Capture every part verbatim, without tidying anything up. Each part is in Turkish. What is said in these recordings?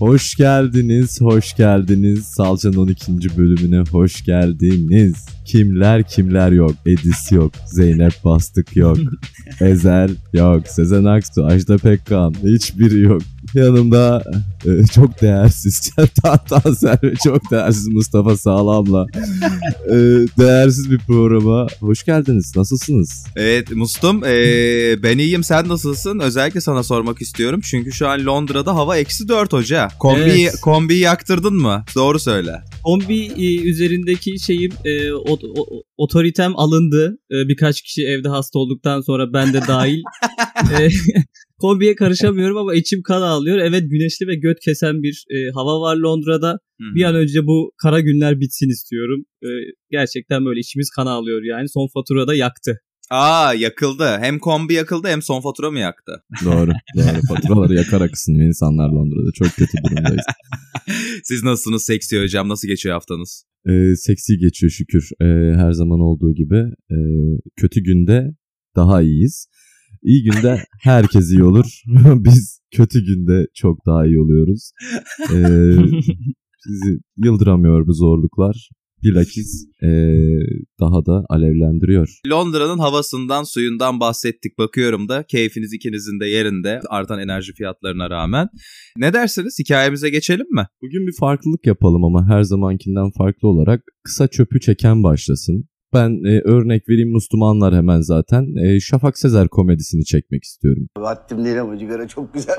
Hoş geldiniz, hoş geldiniz. Salça'nın on ikinci bölümüne hoş geldiniz. Kimler kimler yok. Edis yok, Zeynep Bastık yok, Ezel yok, Sezen Aksu, Ajda Pekkan, hiçbiri yok. Yanımda e, çok değersiz Tanser ve çok değersiz Mustafa Sağlam'la e, değersiz bir programa hoş geldiniz. Nasılsınız? Evet Mustum, ee, ben iyiyim, sen nasılsın? Özellikle sana sormak istiyorum çünkü şu an Londra'da hava eksi dört hoca. Kombi, evet. Kombiyi yaktırdın mı? Doğru söyle. Kombi e, üzerindeki şeyim e, o, o, otoritem alındı. E, birkaç kişi evde hasta olduktan sonra ben de dahil. e, Kombiye karışamıyorum ama içim kan ağlıyor. Evet, güneşli ve göt kesen bir e, hava var Londra'da. Hı-hı. Bir an önce bu kara günler bitsin istiyorum. E, gerçekten böyle içimiz kan ağlıyor yani. Son faturada yaktı. Aa, yakıldı. Hem kombi yakıldı hem son fatura mı yaktı? Doğru. Doğru. Faturaları yakarak ısınıyor insanlar Londra'da. Çok kötü durumdayız. Siz nasılsınız seksi hocam? Nasıl geçiyor haftanız? Ee, seksi geçiyor şükür. Ee, her zaman olduğu gibi. Ee, kötü günde daha iyiyiz. İyi günde herkes iyi olur. Biz kötü günde çok daha iyi oluyoruz. Ee, bizi yıldıramıyor bu zorluklar. Bilakis ee, daha da alevlendiriyor. Londra'nın havasından, suyundan bahsettik. Bakıyorum da keyfiniz ikinizin de yerinde. Artan enerji fiyatlarına rağmen. Ne dersiniz? Hikayemize geçelim mi? Bugün bir farklılık yapalım ama her zamankinden farklı olarak kısa çöpü çeken başlasın. Ben e, örnek vereyim, Müslümanlar hemen zaten. E, Şafak Sezer komedisini çekmek istiyorum. Vaktim değil ama cigara çok güzel.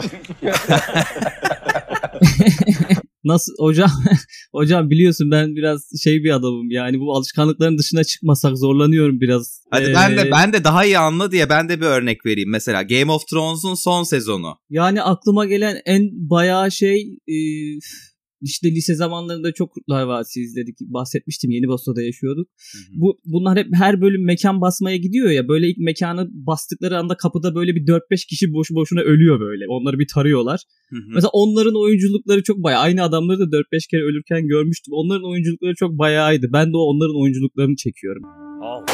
Nasıl hocam? Hocam biliyorsun ben biraz şey bir adamım. Yani bu alışkanlıkların dışına çıkmasak zorlanıyorum biraz. Hadi ee... ben de ben de daha iyi anla diye ben de bir örnek vereyim. Mesela Game of Thrones'un son sezonu. Yani aklıma gelen en bayağı şey e, işte lise zamanlarında çok Kurtlar Vadisi izledik. Bahsetmiştim, Yeni Bosna'da yaşıyorduk. Hı hı. Bu bunlar hep her bölüm mekan basmaya gidiyor ya. Böyle ilk mekanı bastıkları anda kapıda böyle bir dört beş kişi boşu boşuna ölüyor böyle. Onları bir tarıyorlar. Hı hı. Mesela onların oyunculukları çok bayağı. Aynı adamları da dört beş kere ölürken görmüştüm. Onların oyunculukları çok bayağıydı. Ben de o onların oyunculuklarını çekiyorum. Oh.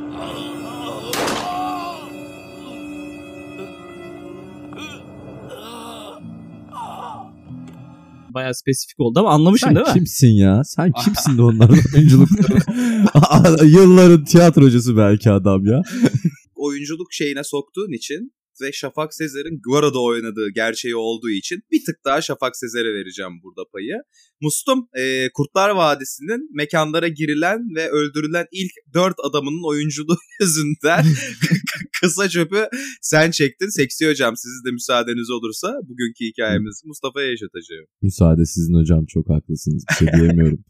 Bayağı spesifik oldu ama anlamışsın sen değil mi? Sen kimsin ya? Sen kimsin de onların oyunculukları? Yılların tiyatrocusu belki adam ya. Oyunculuk şeyine soktuğun için ve Şafak Sezer'in Guara'da oynadığı gerçeği olduğu için bir tık daha Şafak Sezer'e vereceğim burada payı. Mustum, e, Kurtlar Vadisi'nin mekanlara girilen ve öldürülen ilk dört adamının oyunculuğu yüzünden kısa çöpü sen çektin. Seksi hocam, sizin de müsaadeniz olursa bugünkü hikayemizi Mustafa'ya yaşatacağım. Müsaade sizin hocam, çok haklısınız. Bir şey diyemiyorum.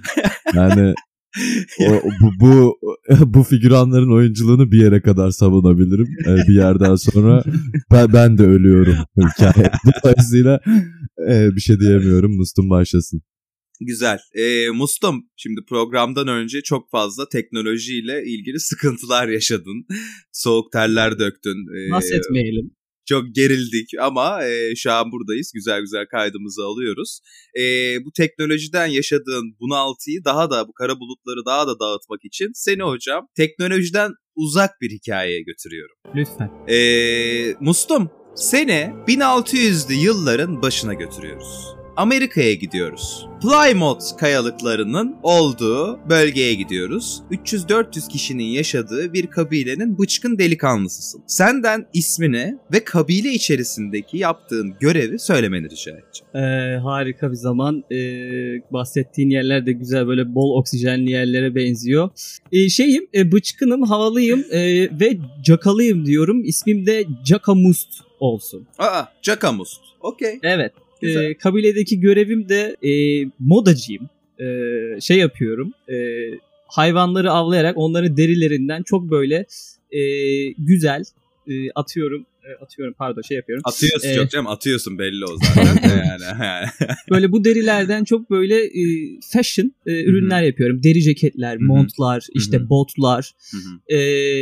Yani o, bu, bu bu figüranların oyunculuğunu bir yere kadar savunabilirim. Ee, bir yerden sonra ben, ben de ölüyorum hikaye. Dolayısıyla e, bir şey diyemiyorum. Mustum başlasın. Güzel. E, Mustum, şimdi programdan önce çok fazla teknolojiyle ilgili sıkıntılar yaşadın. Soğuk terler döktün. E, Bahsetmeyelim. Çok gerildik ama e, şu an buradayız. Güzel güzel kaydımızı alıyoruz. E, bu teknolojiden yaşadığın bunaltıyı daha da, bu kara bulutları daha da dağıtmak için seni hocam teknolojiden uzak bir hikayeye götürüyorum. Lütfen. E, Mustum, seni bin altı yüzlü yılların başına götürüyoruz. Amerika'ya gidiyoruz. Plymouth kayalıklarının olduğu bölgeye gidiyoruz. üç yüz dört yüz kişinin yaşadığı bir kabilenin bıçkın delikanlısısın. Senden ismini ve kabile içerisindeki yaptığın görevi söylemeni rica edeceğim. Ee, harika bir zaman. Ee, bahsettiğin yerler de güzel, böyle bol oksijenli yerlere benziyor. Ee, şeyim, e, bıçkınım, havalıyım e, ve cakalıyım diyorum. İsmim de Cakamust olsun. Aa, Cakamust. Okey. Evet. E, kabiledeki görevim de e, modacıyım. E, şey yapıyorum. E, hayvanları avlayarak onların derilerinden çok böyle e, güzel e, atıyorum. E, atıyorum pardon şey yapıyorum. Atıyorsun ee, yok canım, atıyorsun belli o zaten. yani. Böyle bu derilerden çok böyle e, fashion e, ürünler Hı-hı. yapıyorum. Deri ceketler, Hı-hı. montlar, Hı-hı. işte botlar. E,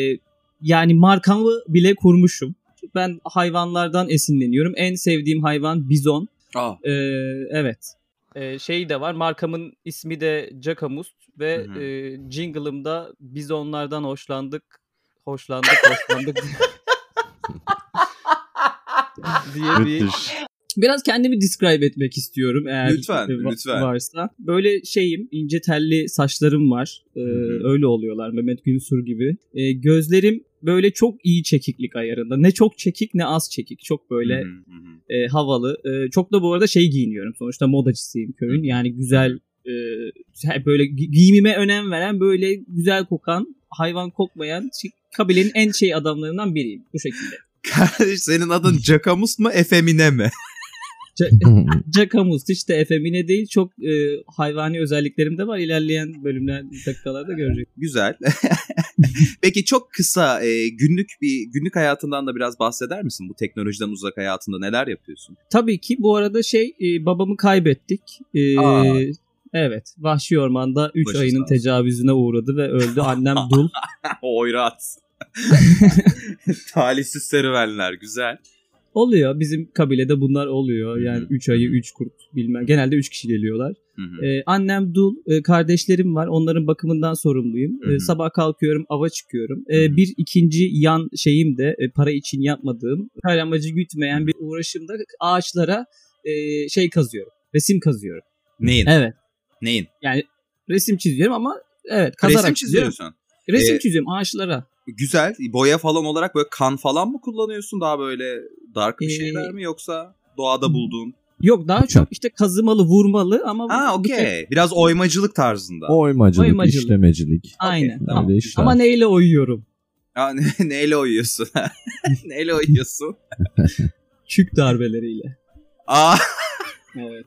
yani markamı bile kurmuşum. Ben hayvanlardan esinleniyorum. En sevdiğim hayvan bizon. Aa. Ee, evet. Ee, şey de var. Markamın ismi de Cakamust ve e, jingle'ımda bizonlardan hoşlandık. Hoşlandık, hoşlandık. diye bir Biraz kendimi describe etmek istiyorum eğer lütfen, va- lütfen. varsa. Böyle şeyim, ince telli saçlarım var. Ee, Hı-hı. öyle oluyorlar Mehmet Günsur gibi. Ee, gözlerim böyle çok iyi çekiklik ayarında. Ne çok çekik ne az çekik. Çok böyle e, havalı. E, çok da bu arada şey giyiniyorum. Sonuçta modacısıyım köyün. Yani güzel e, böyle gi- giyimime önem veren, böyle güzel kokan, hayvan kokmayan kabilenin en şey adamlarından biriyim. Bu şekilde. Kardeş senin adın Jakamus mu Efemine mi? Jakamus hiç de efemine değil. Çok e, hayvani özelliklerim de var. İlerleyen bölümler, dakikalarda görecek. Güzel. Peki çok kısa e, günlük bir günlük hayatından da biraz bahseder misin? Bu teknolojiden uzak hayatında neler yapıyorsun? Tabii ki bu arada şey e, babamı kaybettik. E, Aa. Evet. Vahşi ormanda üç Başı ayının sağ olsun. tecavüzüne uğradı ve öldü. Annem dul. Oyrat. Talihsiz serüvenler. Güzel. Oluyor. Bizim kabilede bunlar oluyor. Yani üç ayı üç kurt bilmem. Genelde üç kişi geliyorlar. Hı hı. Ee, annem dul. E, kardeşlerim var. Onların bakımından sorumluyum. Hı hı. E, sabah kalkıyorum. Ava çıkıyorum. E, Hı hı. bir ikinci yan şeyim de e, para için yapmadığım, hayır amacı gütmeyen bir uğraşımda ağaçlara e, şey kazıyorum. Resim kazıyorum. Neyin? Evet. Neyin? Yani resim çiziyorum ama evet kazarak Resim çiziyorum. çiziyorsun. Resim Ee, çiziyorum ağaçlara. Güzel. Boya falan olarak böyle kan falan mı kullanıyorsun? Daha böyle dark bir Ee, şeyler mi yoksa doğada bulduğun? Yok daha çok işte kazımalı, vurmalı ama Ha okey. Biraz oymacılık tarzında. Oymacılık, Oymacılık. işlemecilik. aynen. Öyle Ama, işler. ama neyle oyuyorum? Ya, ne, neyle oyuyorsun? Neyle oyuyorsun? Çük darbeleriyle. Aa, Evet.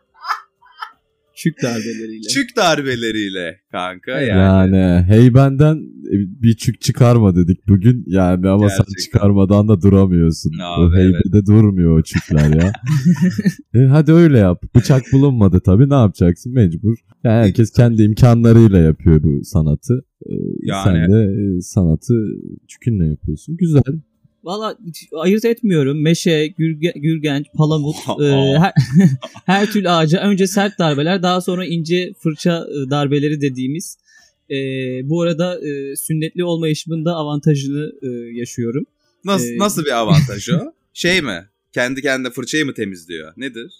Çük darbeleriyle. çük darbeleriyle kanka yani. Yani heybenden bir çük çıkarma dedik bugün. Yani ama sen Gerçekten. çıkarmadan da duramıyorsun. Abi, o heybede durmuyor o çükler ya. e, hadi öyle yap. Bıçak bulunmadı tabii, ne yapacaksın? Mecbur. Yani herkes kendi imkanlarıyla yapıyor bu sanatı. E, Yani. Sen de e, sanatı çükünle yapıyorsun. Güzel. Valla ayırt etmiyorum. Meşe, gürge, gürgenç, palamut, e, her, her türlü ağaca önce sert darbeler, daha sonra ince fırça e, darbeleri dediğimiz. E, bu arada e, sünnetli olma yaşımın da avantajını e, yaşıyorum. Nasıl, Ee, nasıl bir avantaj o? Şey mi? Kendi kendine fırçayı mı temizliyor? Nedir?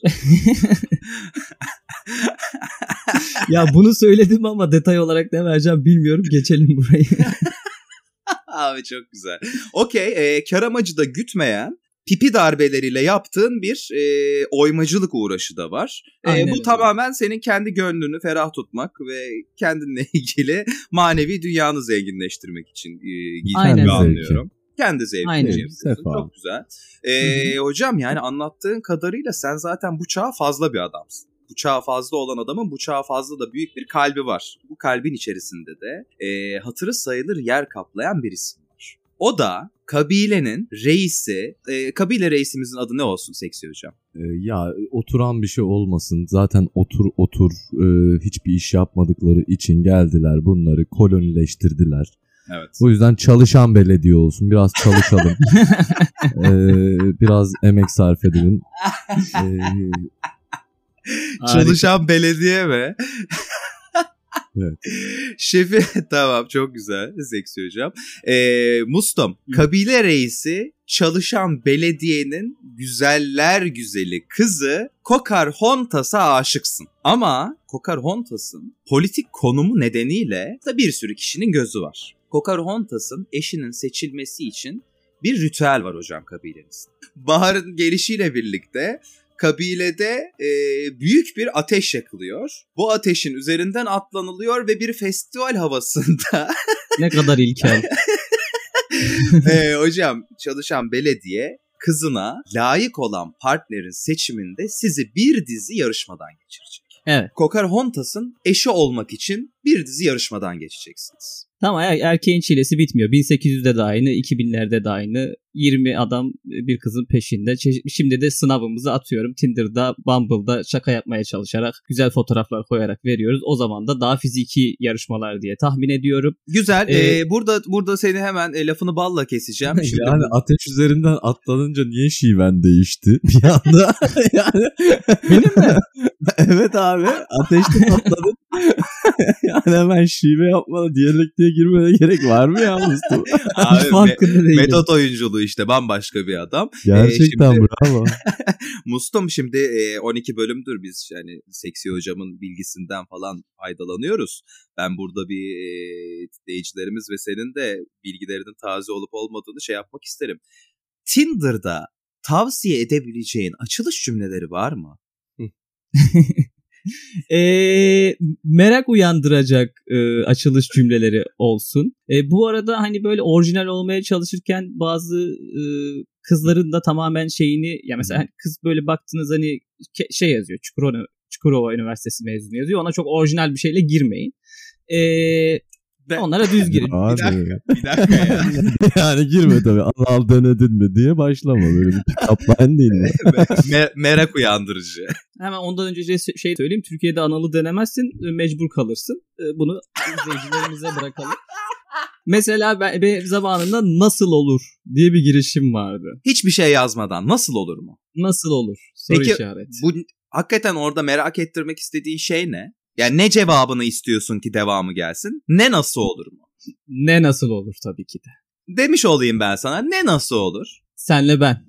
Ya bunu söyledim ama detay olarak ne vereceğim bilmiyorum. Geçelim burayı. Abi çok güzel. Okey. E, kar amacı da gütmeyen pipi darbeleriyle yaptığın bir e, oymacılık uğraşı da var. E, Aynen bu öyle. tamamen senin kendi gönlünü ferah tutmak ve kendinle ilgili manevi dünyanı zenginleştirmek için e, giydiğini Aynen. anlıyorum. Kendi zevkin Aynen. için yapıyorsun. Sefa. Çok güzel. E, hocam yani anlattığın kadarıyla sen zaten bu çağa fazla bir adamsın. Bu çağa fazla olan adamın bu çağa fazla da büyük bir kalbi var. Bu kalbin içerisinde de e, hatırı sayılır yer kaplayan bir isim var. O da kabilenin reisi. E, kabile reisimizin adı ne olsun Seksi hocam? E, ya oturan bir şey olmasın. Zaten otur otur e, hiçbir iş yapmadıkları için geldiler, bunları kolonileştirdiler. Evet. O yüzden çalışan belediye olsun. Biraz çalışalım. ee, biraz emek sarf edelim. Ee, Çalışan belediye mi? Evet. Şefi tamam çok güzel Seksi hocam. Ee, Mustom kabile reisi çalışan belediyenin güzeller güzeli kızı Pocahontas'a aşıksın. Ama Pocahontas'ın politik konumu nedeniyle da bir sürü kişinin gözü var. Pocahontas'ın eşinin seçilmesi için bir ritüel var hocam kabilenizin. Baharın gelişiyle birlikte kabilede e, büyük bir ateş yakılıyor. Bu ateşin üzerinden atlanılıyor ve bir festival havasında Ne kadar ilkel. e, hocam çalışan belediye kızına layık olan partnerin seçiminde sizi bir dizi yarışmadan geçirecek. Evet. Pocahontas'ın eşi olmak için bir dizi yarışmadan geçeceksiniz. Tamam, er- erkeğin çilesi bitmiyor. bin sekiz yüzde de aynı, iki binlerde de aynı. yirmi adam bir kızın peşinde. Çe- Şimdi de sınavımızı atıyorum. Tinder'da, Bumble'da şaka yapmaya çalışarak, güzel fotoğraflar koyarak veriyoruz. O zaman da daha fiziki yarışmalar diye tahmin ediyorum. Güzel. Ee, e, burada burada seni hemen e, lafını balla keseceğim. Şimdi yani bu- ateş üzerinden atlanınca niye şiven değişti bir anda? Yani Benim mi? evet abi, ateşte patladın. Yani hemen şive yapmana, diyalektiğe girmene gerek var mı ya Mustafa? Abi, farkında me- değilim. metot oyunculuğu işte bambaşka bir adam. Gerçekten Ee, şimdi, bravo. Mustum şimdi e, on iki bölümdür biz yani Seksi Hocam'ın bilgisinden falan faydalanıyoruz. Ben burada bir e, dinleyicilerimiz ve senin de bilgilerinin taze olup olmadığını şey yapmak isterim. Tinder'da tavsiye edebileceğin açılış cümleleri var mı? e, merak uyandıracak e, açılış cümleleri olsun. E, bu arada hani böyle orijinal olmaya çalışırken bazı e, kızların da tamamen şeyini, ya mesela hani kız böyle baktınız hani ke- şey yazıyor, Çukurova, Çukurova Üniversitesi mezunu yazıyor, ona çok orijinal bir şeyle girmeyin. Eee Ben... Onlara düz girin. Bir dakika, bir dakika ya. Yani girme tabii. Al, al denedin mi diye başlama. Böyle bir pick-up line değil mi? Me- merak uyandırıcı. Hemen ondan önce şey söyleyeyim. Türkiye'de analı denemezsin. Mecbur kalırsın. Bunu izleyicilerimize bırakalım. Mesela ben, ben zamanında nasıl olur diye bir girişim vardı. Hiçbir şey yazmadan nasıl olur mu? Nasıl olur? Soru Peki, işareti. Bu hakikaten orada merak ettirmek istediğin şey ne? Yani ne cevabını istiyorsun ki devamı gelsin? Ne nasıl olur mu? Ne nasıl olur tabii ki de. Demiş olayım ben sana. Ne nasıl olur? Senle ben.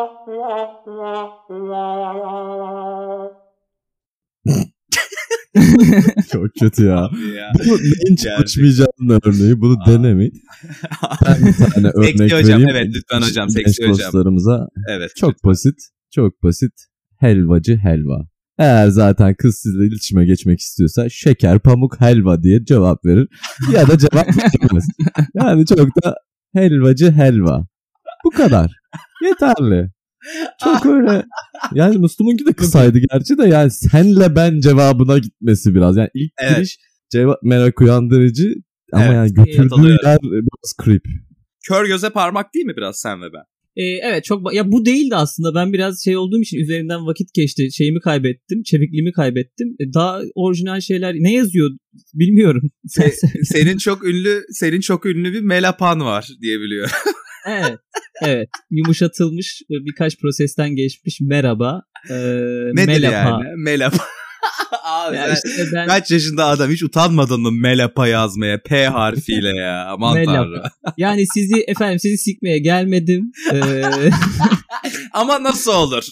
Çok kötü ya. ya. Bu neyin çalışmayacağının örneği. Bunu Aa. denemeyin. Ben bir tane örnek Seksi hocam, vereyim. evet lütfen hocam. Genç Seksi hocam. dostlarımıza. Evet. Çok lütfen. basit. Çok basit. Helvacı helva. Eğer zaten kız sizle iletişime geçmek istiyorsa şeker, pamuk, helva diye cevap verir. Ya da cevap vermez. Yani çok da helvacı helva. Bu kadar. Yeterli. Çok öyle. Yani Müslüm'ünki de kısaydı gerçi de, yani senle ben cevabına gitmesi biraz. Yani ilk evet. giriş cevap merak uyandırıcı ama evet. yani götürdüğü yer biraz creep. Kör göze parmak değil mi biraz sen ve ben? Ee, evet çok ya bu değildi aslında, ben biraz şey olduğum için üzerinden vakit geçti, şeyimi kaybettim, çevikliğimi kaybettim. Ee, daha orijinal şeyler ne yazıyor bilmiyorum. Se, senin çok ünlü senin çok ünlü bir melapan var diye biliyorum. Evet. Evet. Yumuşatılmış, birkaç prosesten geçmiş merhaba. Ee, Nedir melapa. yani? Melapa. Abi ya sen işte ben... kaç yaşında adam, hiç utanmadın mı melapa yazmaya P harfiyle ya? Aman tanrım. Yani sizi efendim sizi sikmeye gelmedim. Ee... Ama nasıl olur?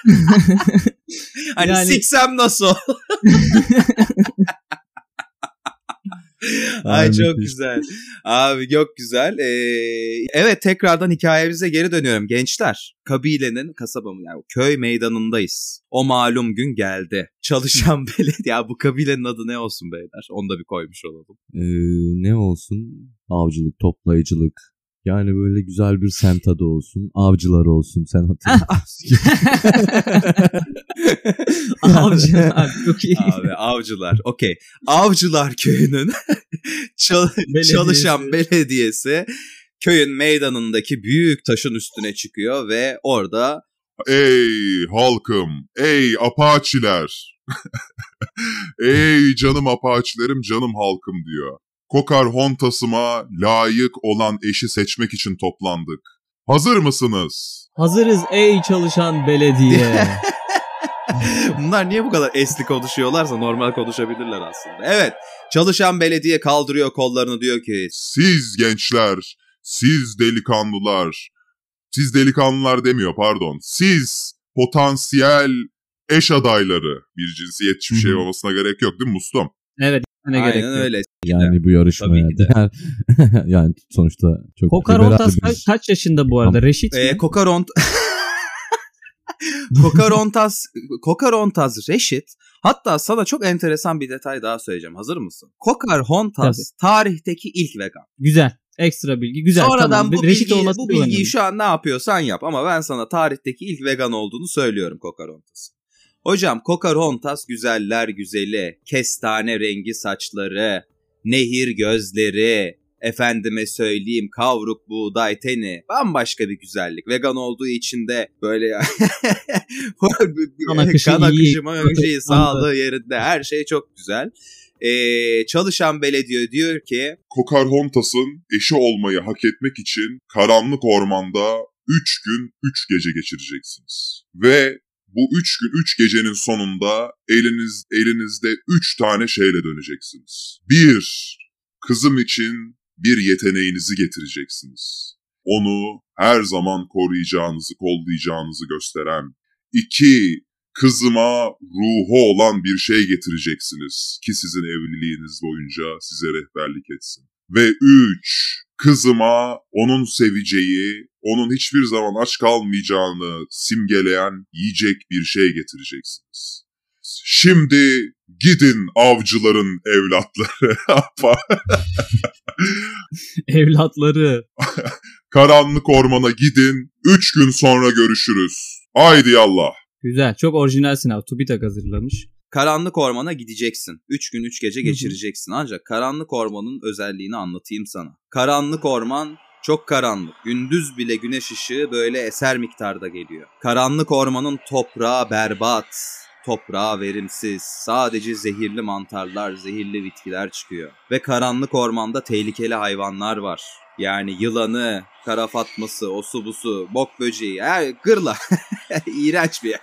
Hani yani... siksem nasıl olur? Ay çok güzel. Abi çok güzel. Ee, evet, tekrardan hikayemize geri dönüyorum. Gençler, kabilenin, kasabamın yani köy meydanındayız. O malum gün geldi. Çalışan belediye. Ya bu kabilenin adı ne olsun beyler? Onu da bir koymuş olalım. Ee, ne olsun? Avcılık, toplayıcılık. Yani böyle güzel bir semt adı olsun. Avcılar olsun. Sen hatırlıyorsun. Avcılar. Çok iyi. Abi avcılar. Okey. Avcılar köyünün çal- belediyesi. çalışan belediyesi köyün meydanındaki büyük taşın üstüne çıkıyor ve orada "Ey halkım, ey Apaçiler, ey canım Apaçilerim, canım halkım" diyor. "Pocahontas'ıma layık olan eşi seçmek için toplandık. Hazır mısınız?" Hazırız ey çalışan belediye. Bunlar niye bu kadar esli konuşuyorlarsa normal konuşabilirler aslında. Evet, çalışan belediye kaldırıyor kollarını, diyor ki "Siz gençler, siz delikanlılar, siz delikanlılar demiyor pardon, siz potansiyel eş adayları, bir cinsiyetçi bir şey olmasına gerek yok değil mi Mustum?" Evet. Ne Aynen gerek yok. öyle. Yani bu yarışmaya. Yani, yani sonuçta çok Pocahontas kaç, kaç yaşında bu arada? Reşit mi? Ee, Pocahontas Pocahontas Pocahontas Reşit. Hatta sana çok enteresan bir detay daha söyleyeceğim. Hazır mısın? Pocahontas Tabii. tarihteki ilk vegan. Güzel. Ekstra bilgi. Güzel. Sonradan tamam. bu, Reşit bilgiyi, bu bilgiyi şu an ne yapıyorsan yap. Ama ben sana tarihteki ilk vegan olduğunu söylüyorum Pocahontas'ın. Hocam, Pocahontas güzeller güzeli, kestane rengi saçları, nehir gözleri, efendime söyleyeyim kavruk buğday teni, bambaşka bir güzellik. Vegan olduğu için de böyle kan akışı, kan akışı, iyi, sağlığı yerinde, her şey çok güzel. Ee, çalışan belediye diyor ki Pocahontas'ın eşi olmayı hak etmek için karanlık ormanda üç gün üç gece geçireceksiniz. Ve bu üç gün, üç gecenin sonunda eliniz, elinizde üç tane şeyle döneceksiniz. Bir, kızım için bir yeteneğinizi getireceksiniz. Onu her zaman koruyacağınızı, kollayacağınızı gösteren. İki, kızıma ruhu olan bir şey getireceksiniz ki sizin evliliğiniz boyunca size rehberlik etsin. Ve üç, kızıma onun seveceği, onun hiçbir zaman aç kalmayacağını simgeleyen yiyecek bir şey getireceksiniz. Şimdi gidin avcıların evlatları. Evlatları. Karanlık ormana gidin. Üç gün sonra görüşürüz. Haydi yallah. Güzel. Çok orijinal sınav. TÜBİTAK hazırlamış. Karanlık ormana gideceksin. Üç gün üç gece geçireceksin. Ancak karanlık ormanın özelliğini anlatayım sana. Karanlık orman çok karanlık. Gündüz bile güneş ışığı böyle eser miktarda geliyor. Karanlık ormanın toprağı berbat. Toprağı verimsiz. Sadece zehirli mantarlar, zehirli bitkiler çıkıyor. Ve karanlık ormanda tehlikeli hayvanlar var. Yani yılanı, kara fatması, osu busu, bok böceği, her gırla. İğrenç bir yer.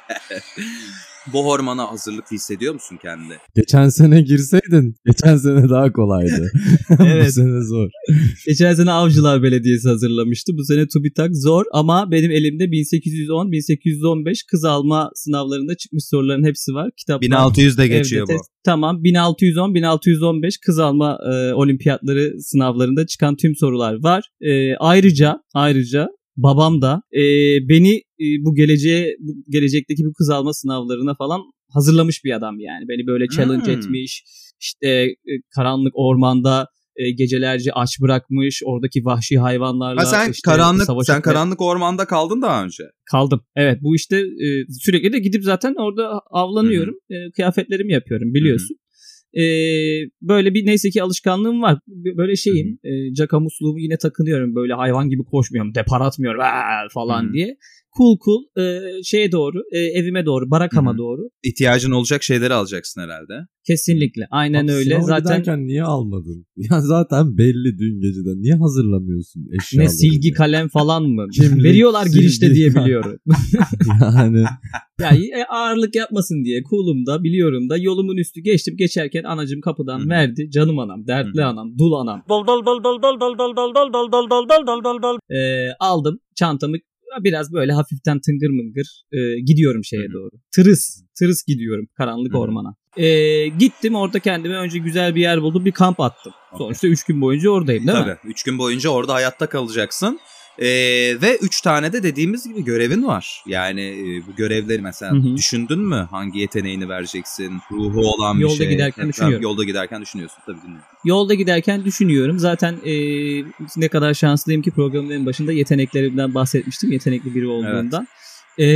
Bu ormana hazırlıklı hissediyor musun kendini? Geçen sene girseydin, geçen sene daha kolaydı. Evet. Bu sene zor. Geçen sene Avcılar Belediyesi hazırlamıştı. Bu sene TÜBİTAK zor ama benim elimde bin sekiz yüz on bin sekiz yüz on beş kız alma sınavlarında çıkmış soruların hepsi var. Kitaplar. bin altı yüzde geçiyor bu. Tamam, bin altı yüz on bin altı yüz on beş kız alma e, olimpiyatları sınavlarında çıkan tüm sorular var. E, ayrıca ayrıca babam da e, beni e, bu geleceğe bu gelecekteki bu kız alma sınavlarına falan hazırlamış bir adam yani. Beni böyle challenge Hmm. etmiş. İşte e, karanlık ormanda e, gecelerce aç bırakmış. Oradaki vahşi hayvanlarla Ha sen işte karanlık savaşıp sen ve- karanlık ormanda kaldın daha önce. kaldım. Evet, bu işte e, sürekli de gidip zaten orada avlanıyorum. E, kıyafetlerimi yapıyorum biliyorsun. E, böyle bir neyse ki alışkanlığım var. Böyle şeyim. E, Caka musluğumu yine takınıyorum. Böyle hayvan gibi koşmuyorum. Depar atmıyorum "Aa!" falan Hı hı. diye. Cool cool e, şeye doğru, e, evime doğru, barakama Hı hı. doğru. İhtiyacın olacak şeyleri alacaksın herhalde. Kesinlikle. Aynen Abi öyle. sınava Zaten giderken niye almadın? Ya zaten belli dün geceden. Niye hazırlamıyorsun eşyaları? ne silgi diye? kalem falan mı? Kimlik, Veriyorlar girişte silgi. diye biliyorum. Yani Ya e, ağırlık yapmasın diye cool'um da biliyorum da yolumun üstü geçtim. Geçerken anacım kapıdan Hı hı. verdi. Canım anam, dertli Hı hı. anam, dul anam. Dol dol dol dol dol dol dol dol dol dol dol dol dol dol dol dol. Ee, aldım çantamı biraz böyle hafiften tıngır mıngır e, gidiyorum şeye Hı hı. doğru. Tırıs, tırıs gidiyorum karanlık Hı hı. ormana. Ee, gittim orada kendime önce güzel bir yer buldum, bir kamp attım. Sonuçta üç gün boyunca oradayım değil mi? Tabii. Üç gün boyunca orada hayatta kalacaksın. Ee, ve üç tane de dediğimiz gibi görevin var. Yani e, bu görevleri mesela Hı hı. düşündün mü? Hangi yeteneğini vereceksin? Ruhu olan bir Yolda şey. giderken Tabii, düşünüyorum. Yolda giderken düşünüyorsun. Tabii dinliyorum. Yolda giderken düşünüyorum. Zaten e, ne kadar şanslıyım ki programın en başında yeteneklerimden bahsetmiştim. Yetenekli biri olduğumdan. E,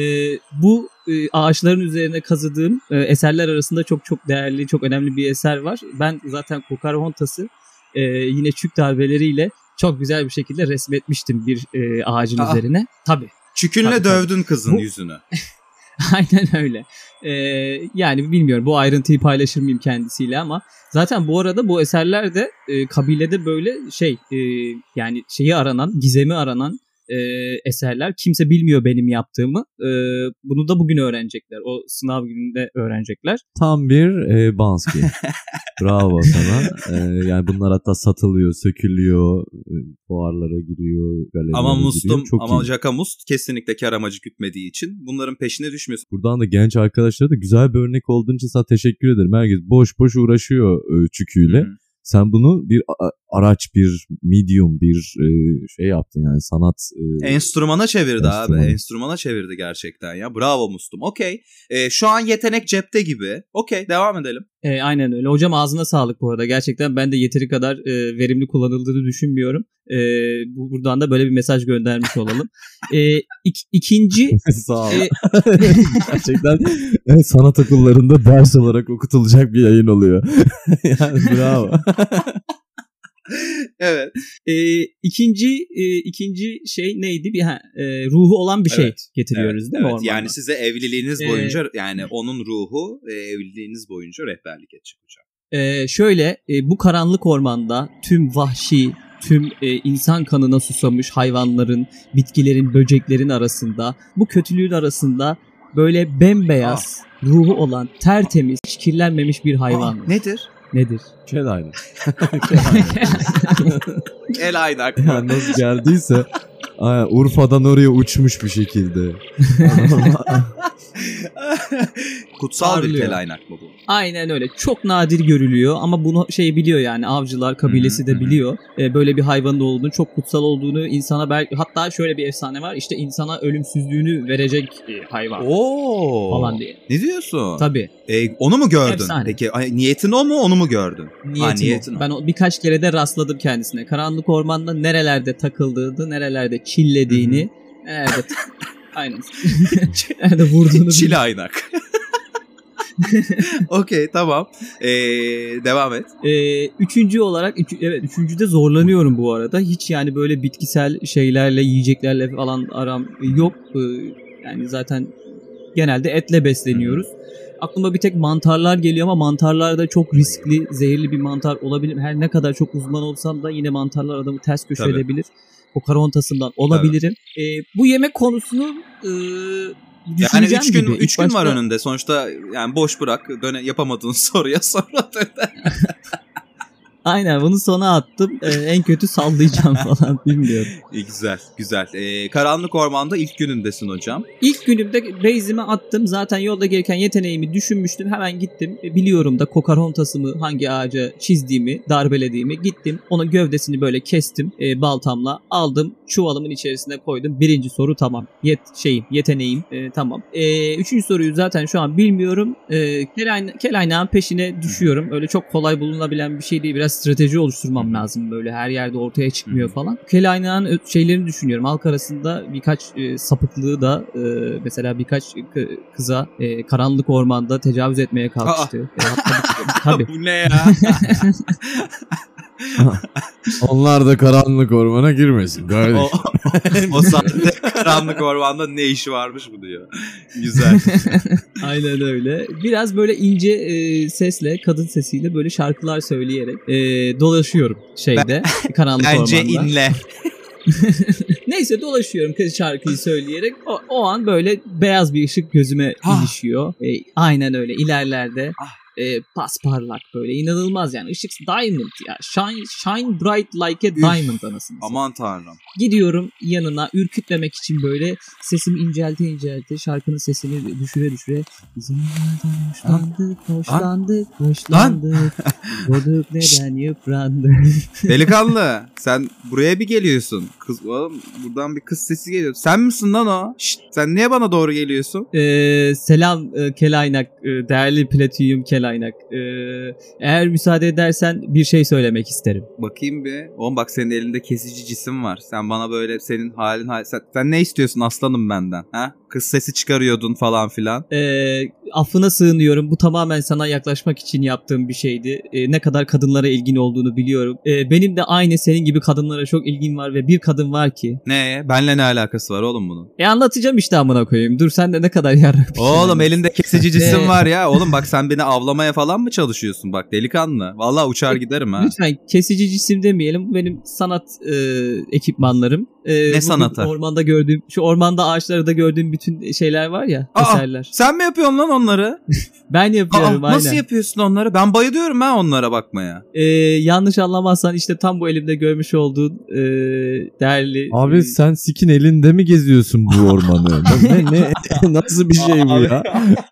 bu e, ağaçların üzerine kazıdığım e, eserler arasında çok çok değerli, çok önemli bir eser var. Ben zaten Pocahontas'ı e, yine çük darbeleriyle çok güzel bir şekilde resmetmiştim bir e, ağacın Aa. üzerine. Tabii. Çükünle Tabii, dövdün kızın Bu- yüzünü. Aynen öyle. Ee, yani bilmiyorum bu ayrıntıyı paylaşır mıyım kendisiyle ama zaten bu arada bu eserler de e, kabilede böyle şey e, yani şeyi aranan, gizemi aranan e, eserler. Kimse bilmiyor benim yaptığımı. E, bunu da bugün öğrenecekler. O sınav gününde öğrenecekler. tam bir e, Bansky. Bravo sana. E, yani bunlar hatta satılıyor, sökülüyor, e, fuarlara giriyor, galerilere Ama giriyor. Mustum Çok ama iyi. Jaka Must kesinlikle kar amacı gütmediği için bunların peşine düşmüyorsun. Buradan da genç arkadaşlara da güzel bir örnek olduğun için sana teşekkür ederim. Herkes boş boş uğraşıyor e, çüküyle. Hı hı. Sen bunu bir a- araç, bir medium, bir e, şey yaptın yani sanat. E, Enstrümana çevirdi abi. Enstrüman. Enstrümana çevirdi gerçekten ya. Bravo Mustum. Okey. Ee, şu an yetenek cepte gibi. Okey, devam edelim. E, aynen öyle. Hocam ağzına sağlık bu arada. Gerçekten ben de yeteri kadar e, verimli kullanıldığını düşünmüyorum. E, bu, buradan da böyle bir mesaj göndermiş olalım. E, ik- ikinci Sağ ol. e, Gerçekten e, sanat okullarında ders olarak okutulacak bir yayın oluyor. Yani bravo. Evet. e, ikinci e, ikinci şey neydi? Bir ha, e, ruhu olan bir şey Evet. getiriyoruz Evet, değil mi evet. ormanda? Yani size evliliğiniz Ee, boyunca yani onun ruhu e, evliliğiniz boyunca rehberlik edecek hocam. Ee, şöyle e, bu karanlık ormanda tüm vahşi, tüm e, insan kanına susamış hayvanların, bitkilerin, böceklerin arasında, bu kötülüğün arasında böyle bembeyaz, ruhu olan, tertemiz, hiç kirlenmemiş bir hayvan. Aa, nedir? Nedir? Kel aynak. El aynak. Yani nasıl geldiyse aynen, Urfa'dan oraya uçmuş bir şekilde. Kutsal bir Parlıyor. kel aynak mı bu? Aynen öyle. Çok nadir görülüyor ama bunu şey biliyor yani avcılar kabilesi de biliyor. Ee, böyle bir hayvanın olduğunu, çok kutsal olduğunu, insana belki hatta şöyle bir efsane var. İşte insana ölümsüzlüğünü verecek bir hayvan Oo. falan diye. Ne diyorsun? Tabii. E, onu mu gördün? Efsane. Peki ay, niyetin o mu, onu mu gördün? Niyetim, ha, niyetin o. o. Ben o, birkaç kere de rastladım kendisine. Karanlık ormanda nerelerde takıldığını, nerelerde çillediğini, nerelerde aynen. nerede vurduğunu. Çil aynak. Okey, tamam. Ee, devam et. Ee, üçüncü olarak üç, evet üçüncüde zorlanıyorum bu arada. Hiç yani böyle bitkisel şeylerle, yiyeceklerle falan aram yok. Ee, yani zaten genelde etle besleniyoruz. Aklıma bir tek mantarlar geliyor ama mantarlar da çok riskli, zehirli bir mantar olabilir. Her ne kadar çok uzman olsam da yine mantarlar adamı ters köşe Tabii. edebilir. Pocahontas'ından olabilirim. Ee, bu yemek konusunu e, Yani düşüneceğim üç gün gibi. üç İlk gün var başta- önünde. Sonuçta yani boş bırak. Döne yapamadığın soruya sonra döne. Aynen bunu sona attım. Ee, en kötü sallayacağım falan bilmiyorum. İyi, güzel, güzel. Ee, karanlık ormanda ilk günündesin hocam. İlk günümde base'imi attım. Zaten yolda gelirken yeteneğimi düşünmüştüm. Hemen gittim. E, Biliyorum da Pocahontas'ımı hangi ağaca çizdiğimi, darbelediğimi. Gittim. Onun gövdesini böyle kestim e, baltamla. Aldım. Çuvalımın içerisine koydum. Birinci soru tamam. Yet şeyim, yeteneğim e, tamam. E, üçüncü soruyu zaten şu an bilmiyorum. E, Kelayna, Kelaynağın peşine düşüyorum. Öyle çok kolay bulunabilen bir şey değil. Biraz strateji oluşturmam lazım. Böyle her yerde ortaya çıkmıyor falan. Kelaynağın şeylerini düşünüyorum. Halk arasında birkaç e, sapıklığı da e, mesela birkaç k- kıza e, karanlık ormanda tecavüz etmeye kalkıştı. E, hatta- tabii. Bu ne ya? Onlar da karanlık ormana girmesin kardeşim. o, o saatte karanlık ormanda ne işi varmış bu diyor. Güzel. Aynen öyle. Biraz böyle ince e, sesle, kadın sesiyle böyle şarkılar söyleyerek e, dolaşıyorum şeyde. karanlık Bence ormanda. inle. Neyse dolaşıyorum kız şarkıyı söyleyerek. O, o an böyle beyaz bir ışık gözüme Ah. ilişiyor. E, aynen öyle ilerlerde. Ah. E, pasparlak böyle inanılmaz yani ışık diamond ya shine, shine bright like a diamond anasını. Aman tanrım. Gidiyorum yanına ürkütmemek için böyle sesimi incelte incelte şarkının sesini düşüre düşüre bizim yerden hoşlandık hoşlandık hoşlandık Boduk neden yıprandık. Delikanlı sen buraya bir geliyorsun. Kız oğlum buradan bir kız sesi geliyor. Sen misin lan o? Şşt, sen niye bana doğru geliyorsun? Ee, selam e, Kelaynak e, değerli Platinum Kelaynak. Ee, eğer müsaade edersen bir şey söylemek isterim. Bakayım bir. Oğlum bak senin elinde kesici cisim var. Sen bana böyle senin halin hal sen, sen ne istiyorsun aslanım benden? Ha? Kız sesi çıkarıyordun falan filan. Ee, affına sığınıyorum. Bu tamamen sana yaklaşmak için yaptığım bir şeydi. Ee, ne kadar kadınlara ilgin olduğunu biliyorum. Ee, benim de aynı senin gibi kadınlara çok ilgim var ve bir kadın var ki. Ne? Benle ne alakası var oğlum bunun? E anlatacağım işte amına koyayım. Dur sen de ne kadar yarrak bir şey. Oğlum elinde kesici cisim Ee. var ya. Oğlum bak sen beni avlamaya falan mı çalışıyorsun? Bak delikanlı. Vallahi uçar giderim ha. Lütfen kesici cisim demeyelim. Bu benim sanat e, ekipmanlarım. E, Ne bugün sanatı? Ormanda gördüğüm, şu ormanda ağaçlarda gördüğüm bütün şeyler var ya, Aa, eserler. Sen mi yapıyorsun lan onları? Ben yapıyorum Aa, aynen. nasıl yapıyorsun onları? Ben bayılıyorum ha onlara bakmaya. E, yanlış anlamazsan işte tam bu elimde görmüş olduğun e, değerli... Abi sen sikin elinde mi geziyorsun bu ormanı? ne, ne, nasıl bir şey bu ya?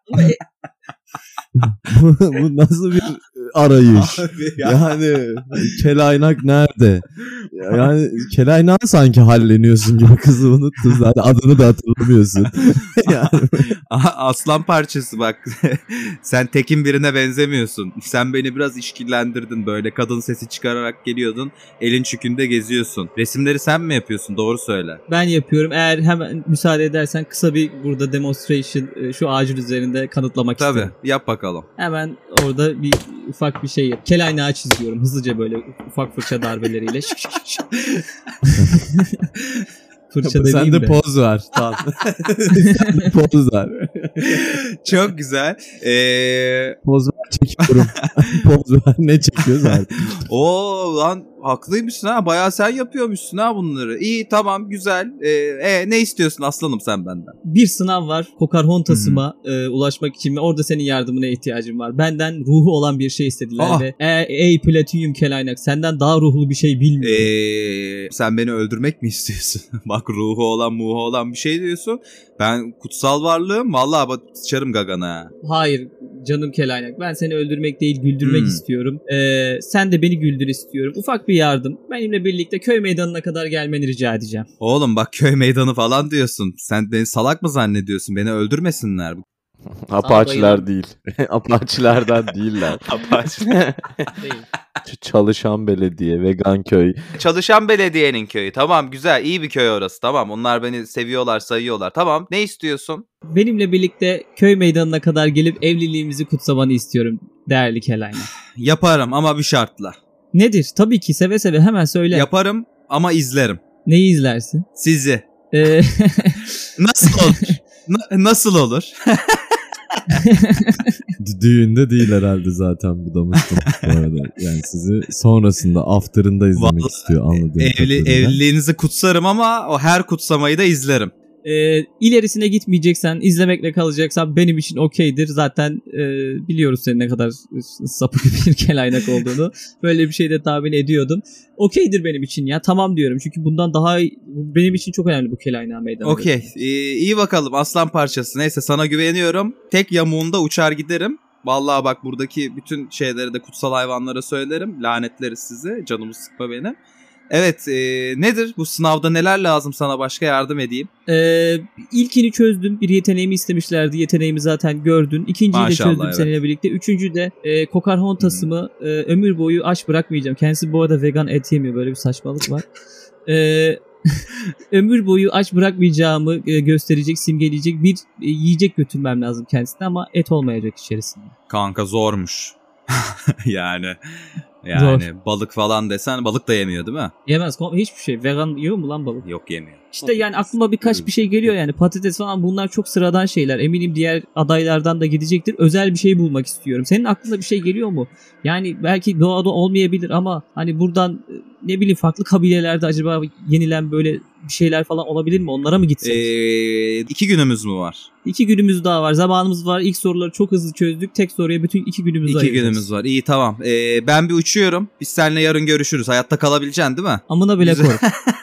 bu, bu nasıl bir arayış? Yani kelaynak nerede? Yani kelaynak sanki halleniyorsun gibi kızı unuttun zaten adını da hatırlamıyorsun. yani. Aha, aslan parçası bak. Sen tekin birine benzemiyorsun. Sen beni biraz işkillendirdin böyle. Kadın sesi çıkararak geliyordun. Elin çükünde geziyorsun. Resimleri sen mi yapıyorsun? Doğru söyle. Ben yapıyorum. Eğer hemen müsaade edersen kısa bir burada demonstration e, şu ağacın üzerinde kanıtlamak Tabii isterim. yap bakalım. Hemen orada bir ufak bir şey yap. Kelaynağı çiziyorum. Hızlıca böyle ufak fırça darbeleriyle. Şık şık şık. Fırça Sen dediğim de de. poz ver. Tamam. Sen de poz ver. Çok güzel. Ee, Poz ver çekiyorum. Poz ver ne çekiyoruz artık. o lan haklıymışsın ha. Bayağı sen yapıyormuşsun ha bunları. İyi, tamam, güzel. Ee, e, ne istiyorsun aslanım sen benden? Bir sınav var. Pocahontas'ıma e, ulaşmak için ve orada senin yardımına ihtiyacım var. Benden ruhu olan bir şey istediler Aa. ve e, ey Platinum Kelaynak, senden daha ruhlu bir şey bilmiyorum. Ee, sen beni öldürmek mi istiyorsun? Bak, ruhu olan muhu olan bir şey diyorsun. Ben kutsal varlığım. Vallahi bak, sıçarım gagana. Hayır canım Kelaynak, ben seni öldürmek değil güldürmek Hmm. istiyorum. Ee, sen de beni güldür istiyorum. Ufak bir yardım. Benimle birlikte köy meydanına kadar gelmeni rica edeceğim. Oğlum bak, köy meydanı falan diyorsun. Sen beni salak mı zannediyorsun? Beni öldürmesinler. Apaçiler değil. Apaçilerden değiller. Değil. Çalışan belediye, vegan köy. Çalışan belediyenin köyü. Tamam, güzel, iyi bir köy orası. Tamam, onlar beni seviyorlar, sayıyorlar. Tamam, ne istiyorsun? Benimle birlikte köy meydanına kadar gelip evliliğimizi kutsamanı istiyorum değerli Kelaynak. Yaparım ama bir şartla. Nedir? Tabii ki seve seve hemen söyle. Yaparım ama izlerim. Neyi izlersin? Sizi. Ee, Nasıl olur? Na- nasıl olur? D- düğünde değil herhalde zaten bu da Müslüm bu arada. Yani sizi sonrasında after'ında izlemek Vallahi istiyor anladığım Evli, kadarıyla. evliliğinizi kutsarım ama o her kutsamayı da izlerim. e, ilerisine gitmeyeceksen, izlemekle kalacaksan benim için okeydir. Zaten e, biliyoruz senin ne kadar sapık bir Kelaynak olduğunu. Böyle bir şey de tahmin ediyordum. Okeydir benim için ya. Tamam diyorum. Çünkü bundan daha benim için çok önemli bu Kelaynak meydanı. Okey. Ee, iyi bakalım aslan parçası. Neyse, sana güveniyorum. Tek yamuğunda uçar giderim. Vallahi bak, buradaki bütün şeyleri de kutsal hayvanlara söylerim. Lanetleriz sizi. Canımı sıkma benim. Evet, e, nedir? Bu sınavda neler lazım sana, başka yardım edeyim? Ee, ilkini çözdüm. Bir yeteneğimi istemişlerdi. Yeteneğimi zaten gördün. İkinciyi Maşallah, de çözdüm evet. seninle birlikte. Üçüncü de e, Pocahontas'ımı e, ömür boyu aç bırakmayacağım. Kendisi bu arada vegan et yemiyor. Böyle bir saçmalık var. Ee, ömür boyu aç bırakmayacağımı e, gösterecek, simgeleyecek bir e, yiyecek götürmem lazım kendisine ama et olmayacak içerisinde. Kanka zormuş. yani yani Zor. balık falan desen, balık da yemiyor değil mi? Yemez. kom- Hiçbir şey. Vegan yiyor mu lan balık? Yok, yemiyor. İşte yani aklıma birkaç bir şey geliyor yani. Patates falan, bunlar çok sıradan şeyler. Eminim diğer adaylardan da gidecektir. Özel bir şey bulmak istiyorum. Senin aklına bir şey geliyor mu? Yani belki doğada olmayabilir ama hani buradan ne bileyim farklı kabilelerde acaba yenilen böyle bir şeyler falan olabilir mi? Onlara mı gitsek? Ee, iki günümüz mü var? İki günümüz daha var. Zamanımız var. İlk soruları çok hızlı çözdük. Tek soruya bütün iki günümüzü İki ayıracağız. günümüz var. İyi, tamam. Ee, ben bir uçuyorum. Biz seninle yarın görüşürüz. Hayatta kalabileceksin değil mi? Amına bile Güzel. kork.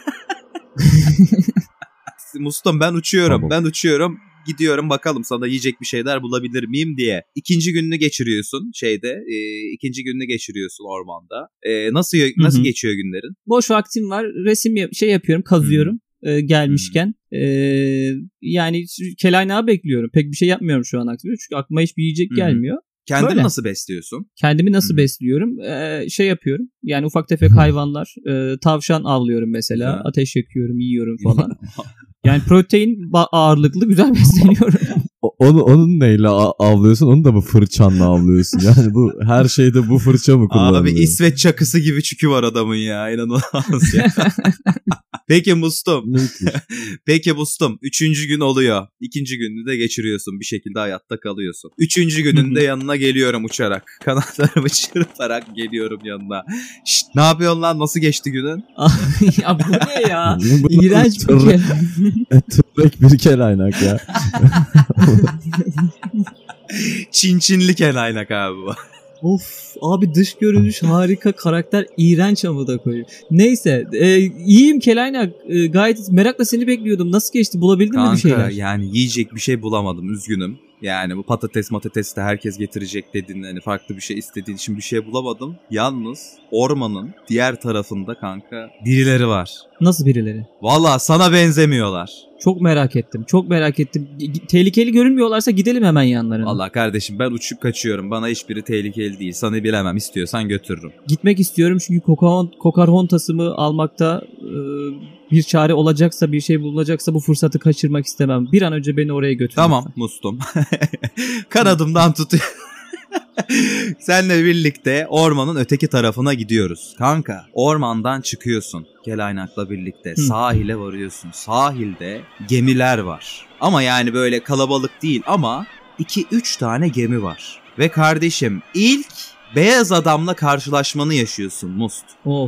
Mustam, ben uçuyorum. Tamam. Ben uçuyorum. Gidiyorum, bakalım sana yiyecek bir şeyler bulabilir miyim diye. İkinci gününü geçiriyorsun şeyde. E, ikinci gününü geçiriyorsun ormanda. E, nasıl nasıl Hı hı. geçiyor günlerin? Boş vaktim var. Resim yap- şey yapıyorum. Kazıyorum. e, gelmişken. E, yani Kelaynak'ı bekliyorum. Pek bir şey yapmıyorum şu an aktif. Çünkü aklıma hiçbir yiyecek Hı hı. gelmiyor. Kendini Böyle. nasıl besliyorsun? Kendimi nasıl Hı. besliyorum? E, şey yapıyorum. Yani ufak tefek hayvanlar. E, tavşan avlıyorum mesela. Güzel. Ateş yakıyorum, yiyorum falan. Yani protein ba- ağırlıklı güzel besleniyorum. O- Onu, onun neyle a- avlıyorsun? Onu da mı fırçanla avlıyorsun? Yani bu her şeyde bu fırça mı kullanılıyor? Abi İsveç çakısı gibi çükü var adamın ya. İnanılmaz ya. Peki Mustum. Müthiş. Peki Mustum. Üçüncü gün oluyor. İkinci gününü de geçiriyorsun. Bir şekilde hayatta kalıyorsun. Üçüncü gününde yanına geliyorum uçarak. Kanatlarımı çırparak geliyorum yanına. Şşt, ne yapıyorsun lan? Nasıl geçti günün? Ya bu ne ya? Bu- İğrenç bir tır- şey. Tırrek bir Kelaynak ya. Çin Çinli kelaynak abi bu. Of abi, dış görünüş harika, karakter iğrenç ama da koyuyor. Neyse e, iyiyim Kelaynak, e, gayet merakla seni bekliyordum. Nasıl geçti, bulabildin mi bir şeyler? Kanka yani yiyecek bir şey bulamadım, üzgünüm. Yani bu patates matates de herkes getirecek dedin. Hani farklı bir şey istediğin için bir şey bulamadım. Yalnız ormanın diğer tarafında kanka birileri var. Nasıl birileri? Valla sana benzemiyorlar. Çok merak ettim. Çok merak ettim. G- Tehlikeli görünmüyorlarsa gidelim hemen yanlarına. Valla kardeşim, ben uçup kaçıyorum. Bana hiçbiri tehlikeli değil. Sana bilemem. İstiyorsan götürürüm. Gitmek istiyorum çünkü Pocahon- Pocahontas'ımı almakta e, bir çare olacaksa, bir şey bulunacaksa bu fırsatı kaçırmak istemem. Bir an önce beni oraya götür. Tamam lütfen. Mustum. Kanadımdan tutuyor. Seninle birlikte ormanın öteki tarafına gidiyoruz. Kanka ormandan çıkıyorsun Kelaynak'la birlikte. Hı. Sahile varıyorsun. Sahilde gemiler var. Ama yani böyle kalabalık değil ama iki üç tane gemi var. Ve kardeşim ilk beyaz adamla karşılaşmanı yaşıyorsun Must. Of.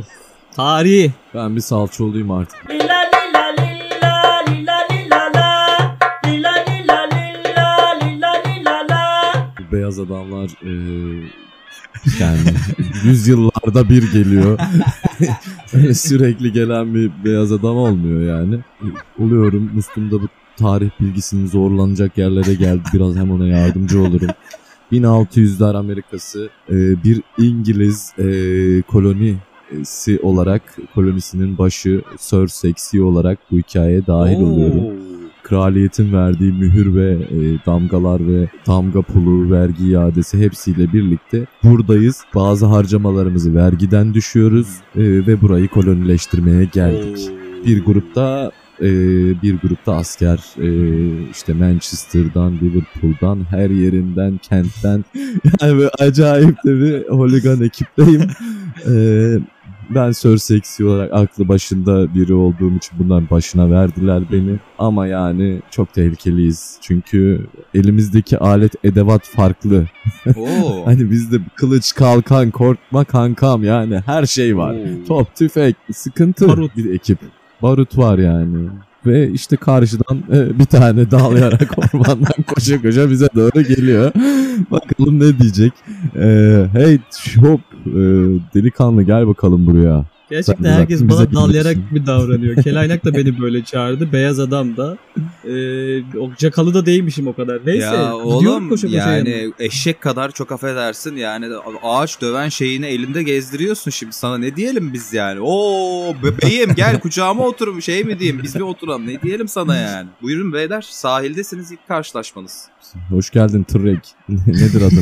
Tarihi. Ben bir salça olayım artık. Lila lila lila lila lila la. Lila lila lila lila lila la. Bu beyaz adamlar eee yani yüzyıllarda bir geliyor. Öyle sürekli gelen bir beyaz adam olmuyor yani. Oluyorum Müslüm da bu tarih bilgisinin zorlanacak yerlere geldi. Biraz hem ona yardımcı olurum. bin altı yüzler Amerikası e, bir İngiliz e, kolonisi olarak, kolonisinin başı Sir Sexy olarak bu hikayeye dahil oluyorum. Kraliyetin verdiği mühür ve e, damgalar ve damga pulu, vergi iadesi hepsiyle birlikte buradayız. Bazı harcamalarımızı vergiden düşüyoruz e, ve burayı kolonileştirmeye geldik. Bir grupta e, bir grupta asker e, işte Manchester'dan, Liverpool'dan, her yerinden, kentten yani acayip de bir holigan ekipteyim. Eee Ben Sir Sexy olarak aklı başında biri olduğum için bunların başına verdiler beni. Ama yani çok tehlikeliyiz. Çünkü elimizdeki alet edevat farklı. Oo. Hani bizde kılıç, kalkan, korkma kankam yani her şey var. Oo. Top, tüfek, sıkıntı. Barut. Bir ekip. Barut var yani. Ve işte karşıdan e, bir tane dağlayarak ormandan koşa koşa bize doğru geliyor. Bakalım ne diyecek. E, hey hop e, delikanlı gel bakalım buraya. Gerçekten Sen herkes zaten bana bize dalayarak gülüyorsun. gibi davranıyor. Kelaynak da beni böyle çağırdı. Beyaz adam da. Ee, o cakalı da değilmişim o kadar. Neyse. Ya gidiyorum oğlum koşa koşa yani yanına. eşek kadar çok affedersin yani ağaç döven şeyini elinde gezdiriyorsun şimdi sana ne diyelim biz yani. Oo bebeğim gel kucağıma otur şey mi diyeyim biz mi oturalım ne diyelim sana yani. Buyurun beyler sahildesiniz ilk karşılaşmanız. Hoş geldin Tırrek. Nedir adın?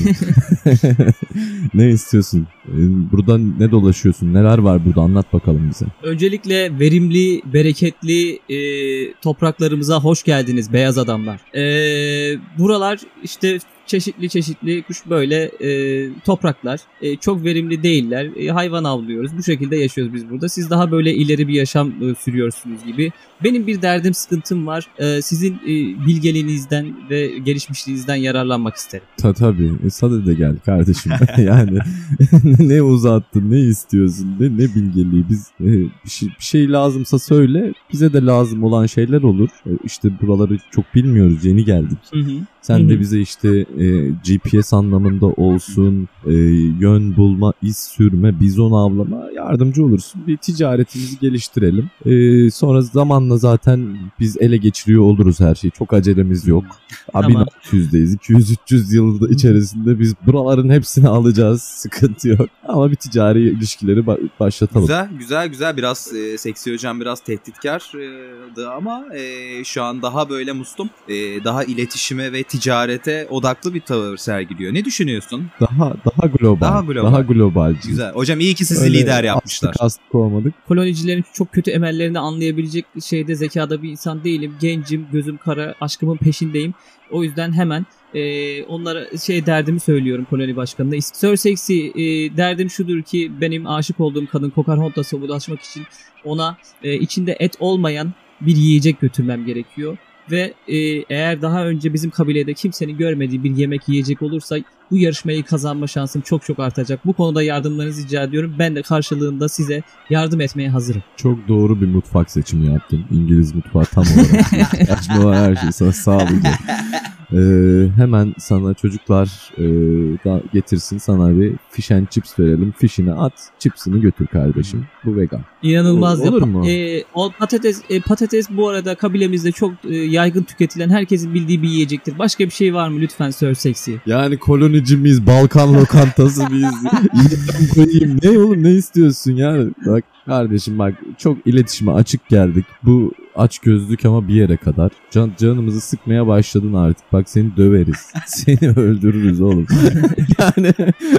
Ne istiyorsun? Burada ne dolaşıyorsun? Neler var burada? Anlat bakalım bize. Öncelikle verimli, bereketli e, topraklarımıza hoş geldiniz beyaz adamlar. E, buralar işte çeşitli çeşitli kuş böyle e, topraklar. E, çok verimli değiller. E, hayvan avlıyoruz. Bu şekilde yaşıyoruz biz burada. Siz daha böyle ileri bir yaşam e, sürüyorsunuz gibi. Benim bir derdim, sıkıntım var. E, sizin e, bilgeliğinizden ve gelişmişliğinizden yararlanmak isterim. Ta tabii. E, sana da gel kardeşim. Yani ne uzattın, ne istiyorsun, ne, ne bilgeliği. Biz e, bir, şey, bir şey lazımsa söyle. Bize de lazım olan şeyler olur. E, işte buraları çok bilmiyoruz. Yeni geldik. Hı hı. Sen Hı de hı. bize işte e, G P S anlamında olsun, e, yön bulma, iz sürme, bizon avlama yardımcı olursun. Bir ticaretimizi geliştirelim. E, sonra zamanla zaten biz ele geçiriyor oluruz her şeyi. Çok acelemiz yok. Tamam. bin altı yüzdeyiz. iki yüz üç yüz yıl içerisinde biz buraların hepsini alacağız. Sıkıntı yok. Ama bir ticari ilişkileri ba- başlatalım. Güzel güzel güzel biraz e, seksi hocam biraz tehditkar ama e, şu an daha böyle Müslüm e, daha iletişime ve ticarete odaklı bir tavır sergiliyor. Ne düşünüyorsun? Daha daha global. Daha global. Daha globalci. Güzel. Hocam iyi ki sizi Öyle lider yapmışlar. Astık astık olmadık. Kolonicilerin çok kötü emellerini anlayabilecek şeyde zekada bir insan değilim. Gencim, gözüm kara, aşkımın peşindeyim. O yüzden hemen e, onlara şey derdimi söylüyorum koloni başkanına. Sir Sexy e, derdim şudur ki benim aşık olduğum kadın Pocahontas'a ulaşmak için ona e, içinde et olmayan bir yiyecek götürmem gerekiyor. Ve e, eğer daha önce bizim kabilede kimsenin görmediği bir yemek yiyecek olursa bu yarışmayı kazanma şansım çok çok artacak. Bu konuda yardımlarınızı rica ediyorum. Ben de karşılığında size yardım etmeye hazırım. Çok doğru bir mutfak seçimi yaptın. İngiliz mutfağı tam olarak. Saçma her şey sana sağlayacak. Ee, hemen sana çocuklar e, da getirsin sana bir fish and chips verelim. Fish'ini at, chips'ini götür kardeşim. Bu vegan. İnanılmaz Olur ya. mu? E, o patates e, patates bu arada kabilemizde çok e, yaygın tüketilen, herkesin bildiği bir yiyecektir. Başka bir şey var mı lütfen Sir Sexy? Yani kolonici miyiz? Balkan lokantası mıyız? Yiyeceğim koyayım. Ne oğlum ne istiyorsun ya? Bak kardeşim bak çok iletişime açık geldik. Bu aç gözlük ama bir yere kadar. Can, canımızı sıkmaya başladın artık. Bak seni döveriz. Seni öldürürüz oğlum. Yani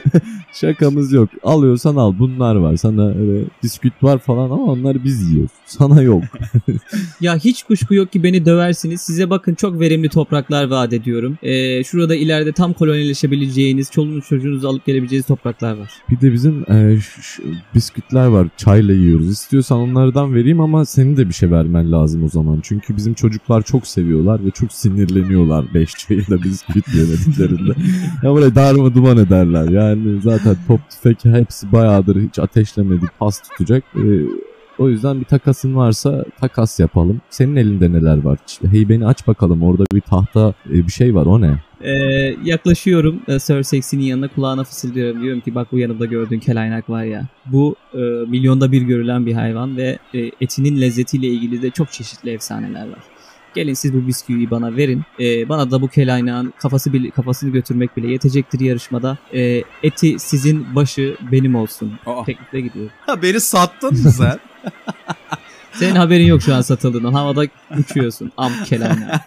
şakamız yok. Alıyorsan al. Bunlar var. Sana öyle bisküvit var falan ama onları biz yiyoruz. Sana yok. Ya hiç kuşku yok ki beni döversiniz. Size bakın çok verimli topraklar vaat ediyorum. E, şurada ileride tam kolonileşebileceğiniz, çoluğunuz çocuğunuzu alıp gelebileceğiniz topraklar var. Bir de bizim e, ş- ş- bisküvitler var. Çayla yiyoruz. İstiyorsan onlardan vereyim ama senin de bir şey vermen lazım lazım o zaman. Çünkü bizim çocuklar çok seviyorlar ve çok sinirleniyorlar beş çayında bisküvit yemediklerinde. Ya böyle darma duman ederler. Yani zaten top tüfek hepsi bayağıdır hiç ateşlemedik, pas tutacak. Ee, o yüzden bir takasın varsa takas yapalım. Senin elinde neler var? İşte heybeni aç bakalım. Orada bir tahta e, bir şey var. O ne? Ee, yaklaşıyorum e, Sir Sexy'nin yanına, kulağına fısıldıyorum. Diyorum ki bak bu yanımda gördüğün kelaynak var ya. Bu e, milyonda bir görülen bir hayvan ve e, etinin lezzetiyle ilgili de çok çeşitli efsaneler var. Gelin siz bu bisküviyi bana verin. E, bana da bu kelaynağın kafası bile, kafasını götürmek bile yetecektir yarışmada. E, eti sizin, başı benim olsun. Aa. Teklifle gidiyorum. Ha, beni sattın mı sen? Senin haberin yok şu an satıldığından. Havada uçuyorsun. Am kelaynağı.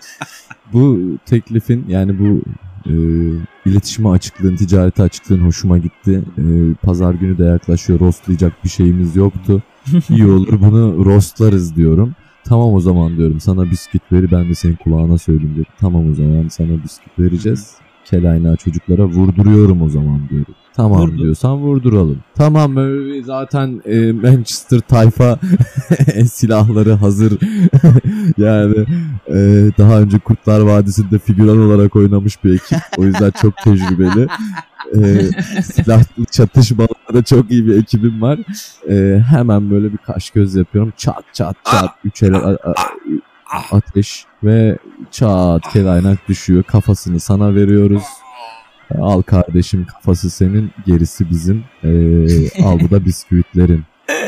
Bu teklifin yani bu e, iletişime açıklığın, ticarete açıklığın hoşuma gitti. E, pazar günü de yaklaşıyor. Roastlayacak bir şeyimiz yoktu. İyi olur bunu roastlarız diyorum. Tamam o zaman diyorum. Sana bisküvit veri, ben de senin kulağına söyleyeyim diyorum. Tamam o zaman sana bisküvit vereceğiz. Kelaynağı çocuklara vurduruyorum o zaman diyorum. Tamam Vurdu. diyorsan vurduralım. Tamam e, zaten e, Manchester tayfa silahları hazır. Yani e, daha önce Kurtlar Vadisi'nde figüran olarak oynamış bir ekip. O yüzden çok tecrübeli. E, silahlı çatışmalarda çok iyi bir ekibim var. E, hemen böyle bir kaş göz yapıyorum. Çat çat çat. Üç el a- a- ateş ve çat kelaynak düşüyor. Kafasını sana veriyoruz. Al kardeşim, kafası senin, gerisi bizim. Ee, al bu da bisküvitlerin.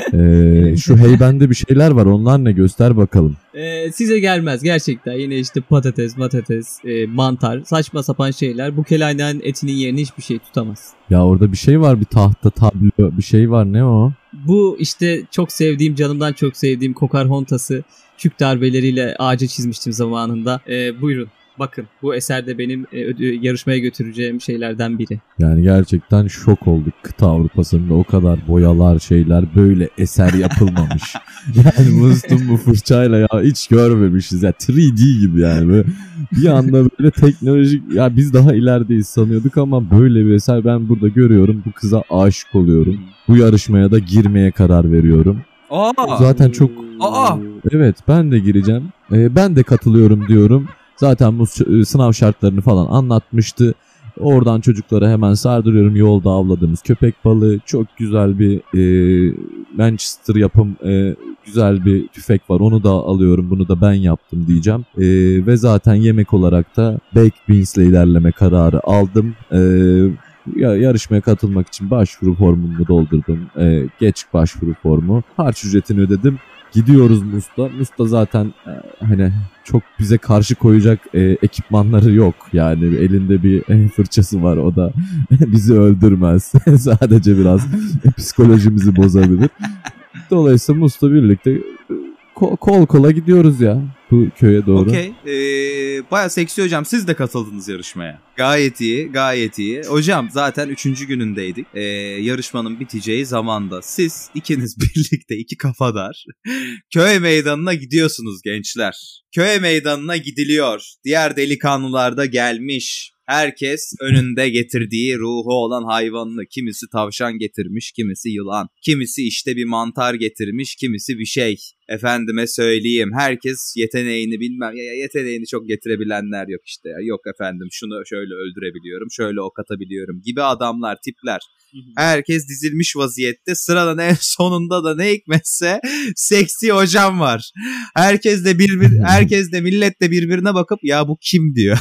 Ee, şu heybende bir şeyler var, onlar ne, göster bakalım. Ee, size gelmez gerçekten. Yine işte patates, matates, e, mantar, saçma sapan şeyler. Bu kelaynağın etinin yerini hiçbir şey tutamaz. Ya orada bir şey var, bir tahta tablo bir şey var, ne o? Bu işte çok sevdiğim, canımdan çok sevdiğim Pocahontas'ı kük darbeleriyle ağaca çizmiştim zamanında. Ee, buyurun. Bakın bu eserde benim e, ödü- yarışmaya götüreceğim şeylerden biri. Yani gerçekten şok olduk. Kıta Avrupa'sında o kadar boyalar, şeyler, böyle eser yapılmamış. Yani Mustum bu fırçayla ya hiç görmemişiz. Ya üç D gibi yani. Böyle bir anda böyle teknolojik, ya biz daha ilerideyiz sanıyorduk ama böyle bir eser ben burada görüyorum. Bu kıza aşık oluyorum. Bu yarışmaya da girmeye karar veriyorum. Aa. Zaten çok... Aa. Evet, ben de gireceğim. Ee, ben de katılıyorum diyorum. Zaten bu sınav şartlarını falan anlatmıştı. Oradan çocuklara hemen sardırıyorum. Yolda avladığımız köpek balığı. Çok güzel bir e, Manchester yapım e, güzel bir tüfek var. Onu da alıyorum. Bunu da ben yaptım diyeceğim. E, ve zaten yemek olarak da baked beans ile ilerleme kararı aldım. E, ya, yarışmaya katılmak için başvuru formumu doldurdum. E, geç başvuru formu. Harç ücretini ödedim. Gidiyoruz Musta. Musta zaten e, hani çok bize karşı koyacak e, ekipmanları yok. Yani elinde bir e, fırçası var. O da bizi öldürmez. Sadece biraz psikolojimizi bozabilir. Dolayısıyla Musta birlikte e, kol, kol kola gidiyoruz ya bu köye doğru. Okey. Ee, Baya seksi hocam, siz de katıldınız yarışmaya. Gayet iyi, gayet iyi. Hocam zaten üçüncü günündeydik. Ee, yarışmanın biteceği zamanda siz ikiniz birlikte, iki kafadar köy meydanına gidiyorsunuz gençler. Köy meydanına gidiliyor. Diğer delikanlılar da gelmiş. Herkes önünde getirdiği ruhu olan hayvanını, kimisi tavşan getirmiş, kimisi yılan, kimisi işte bir mantar getirmiş, kimisi bir şey. Efendime söyleyeyim, herkes yeteneğini bilmem, ya yeteneğini çok getirebilenler yok işte. Yok efendim şunu şöyle öldürebiliyorum, şöyle ok atabiliyorum gibi adamlar, tipler. Herkes dizilmiş vaziyette. Sıranın en sonunda da ne hikmetse seksi hocam var. Herkes de birbir, herkes de millet de birbirine bakıp ya bu kim diyor.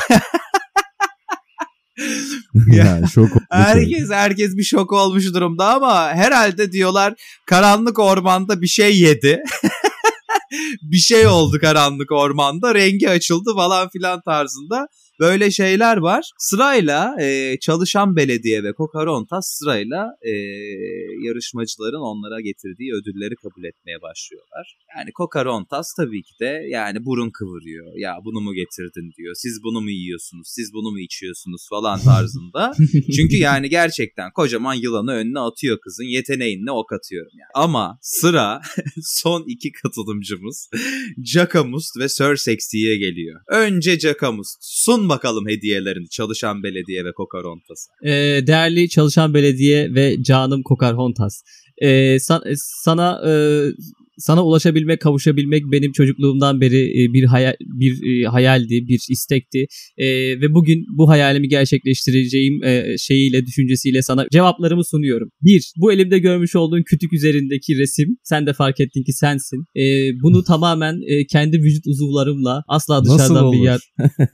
Yani şok olduk. Herkes herkes bir şok olmuş durumda ama herhalde diyorlar karanlık ormanda bir şey yedi. Bir şey oldu karanlık ormanda, rengi açıldı falan filan tarzında. Böyle şeyler var. Sırayla e, çalışan belediye ve Pocahontas sırayla e, yarışmacıların onlara getirdiği ödülleri kabul etmeye başlıyorlar. Yani Pocahontas tabii ki de yani burun kıvırıyor. Ya bunu mu getirdin diyor. Siz bunu mu yiyorsunuz? Siz bunu mu içiyorsunuz falan tarzında. Çünkü yani gerçekten kocaman yılanı önüne atıyor kızın. Yeteneğinle ok atıyorum yani. Ama sıra son iki katılımcımız Jacquemus ve Sir Sexy'ye geliyor. Önce Jacquemus, sun bakalım hediyelerini çalışan belediye ve Pocahontas'a. Ee, değerli çalışan belediye ve canım Pocahontas. Ee, san, sana e, sana ulaşabilmek, kavuşabilmek benim çocukluğumdan beri e, bir hayal, bir e, hayaldi, bir istekti. E, ve bugün bu hayalimi gerçekleştireceğim e, şeyiyle, düşüncesiyle sana cevaplarımı sunuyorum. Bir, bu elimde görmüş olduğun kütük üzerindeki resim, sen de fark ettin ki sensin. E, bunu tamamen e, kendi vücut uzuvlarımla, asla dışarıdan bir yer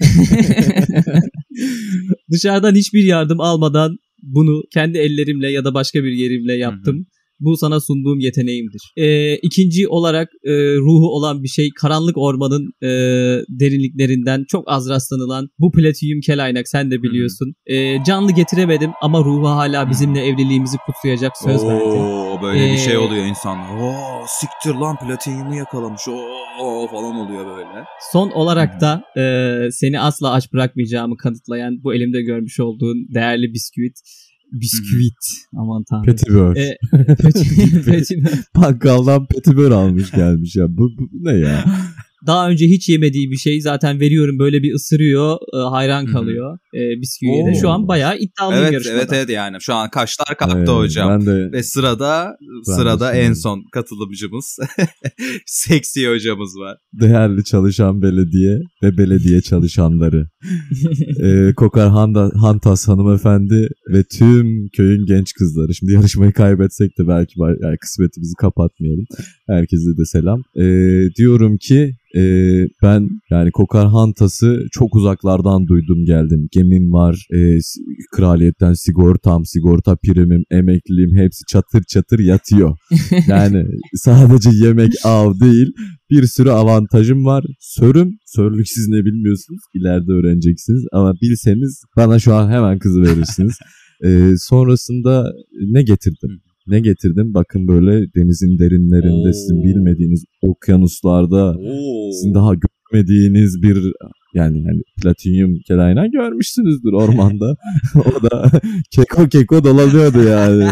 dışarıdan hiçbir yardım almadan bunu kendi ellerimle ya da başka bir yerimle yaptım. Hı hı. Bu sana sunduğum yeteneğimdir. Ee, ikinci olarak e, ruhu olan bir şey, karanlık ormanın e, derinliklerinden çok az rastlanılan bu platinyum kelaynak, sen de biliyorsun. E, canlı getiremedim ama ruhu hala bizimle evliliğimizi kutlayacak söz Oo, verdi. Oo böyle ee, bir şey oluyor insanlar. Oo siktir lan, platinyumu yakalamış. Oo falan oluyor böyle. Son olarak da e, seni asla aç bırakmayacağımı kanıtlayan bu elimde görmüş olduğun değerli bisküvit. Bisküvit. Aman tanrım. Petibör. E, peti, petibör. Bakkaldan petibör almış gelmiş ya. Bu, bu ne ya? Daha önce hiç yemediği bir şey, zaten veriyorum böyle bir ısırıyor, e, hayran kalıyor e, bisküviye de. Şu an bayağı iddialıyım evet, yarışmada. Evet evet yani şu an kaşlar kalktı evet, hocam. Ben de, Ve sırada ben sırada de en son katılımcımız seksi hocamız var. Değerli çalışan belediye ve belediye çalışanları. e, Kokar Handa, Hantas hanımefendi ve tüm köyün genç kızları. Şimdi yarışmayı kaybetsek de belki var, yani kısmetimizi kapatmayalım. Herkese de selam. E, diyorum ki Ee, ben yani Kokar Hantas'ı çok uzaklardan duydum geldim. Gemim var, e, kraliyetten sigortam, sigorta primim, emekliliğim hepsi çatır çatır yatıyor. Yani sadece yemek, av değil, bir sürü avantajım var. Sörüm, sörlük siz ne bilmiyorsunuz, ileride öğreneceksiniz ama bilseniz bana şu an hemen kızı verirsiniz. Ee, sonrasında ne getirdim? Ne getirdim? Bakın böyle denizin derinlerinde, Oo. sizin bilmediğiniz okyanuslarda, Oo. sizin daha görmediğiniz bir yani yani platinyum kelaynak görmüşsünüzdür ormanda. O da keko keko dolanıyordu yani.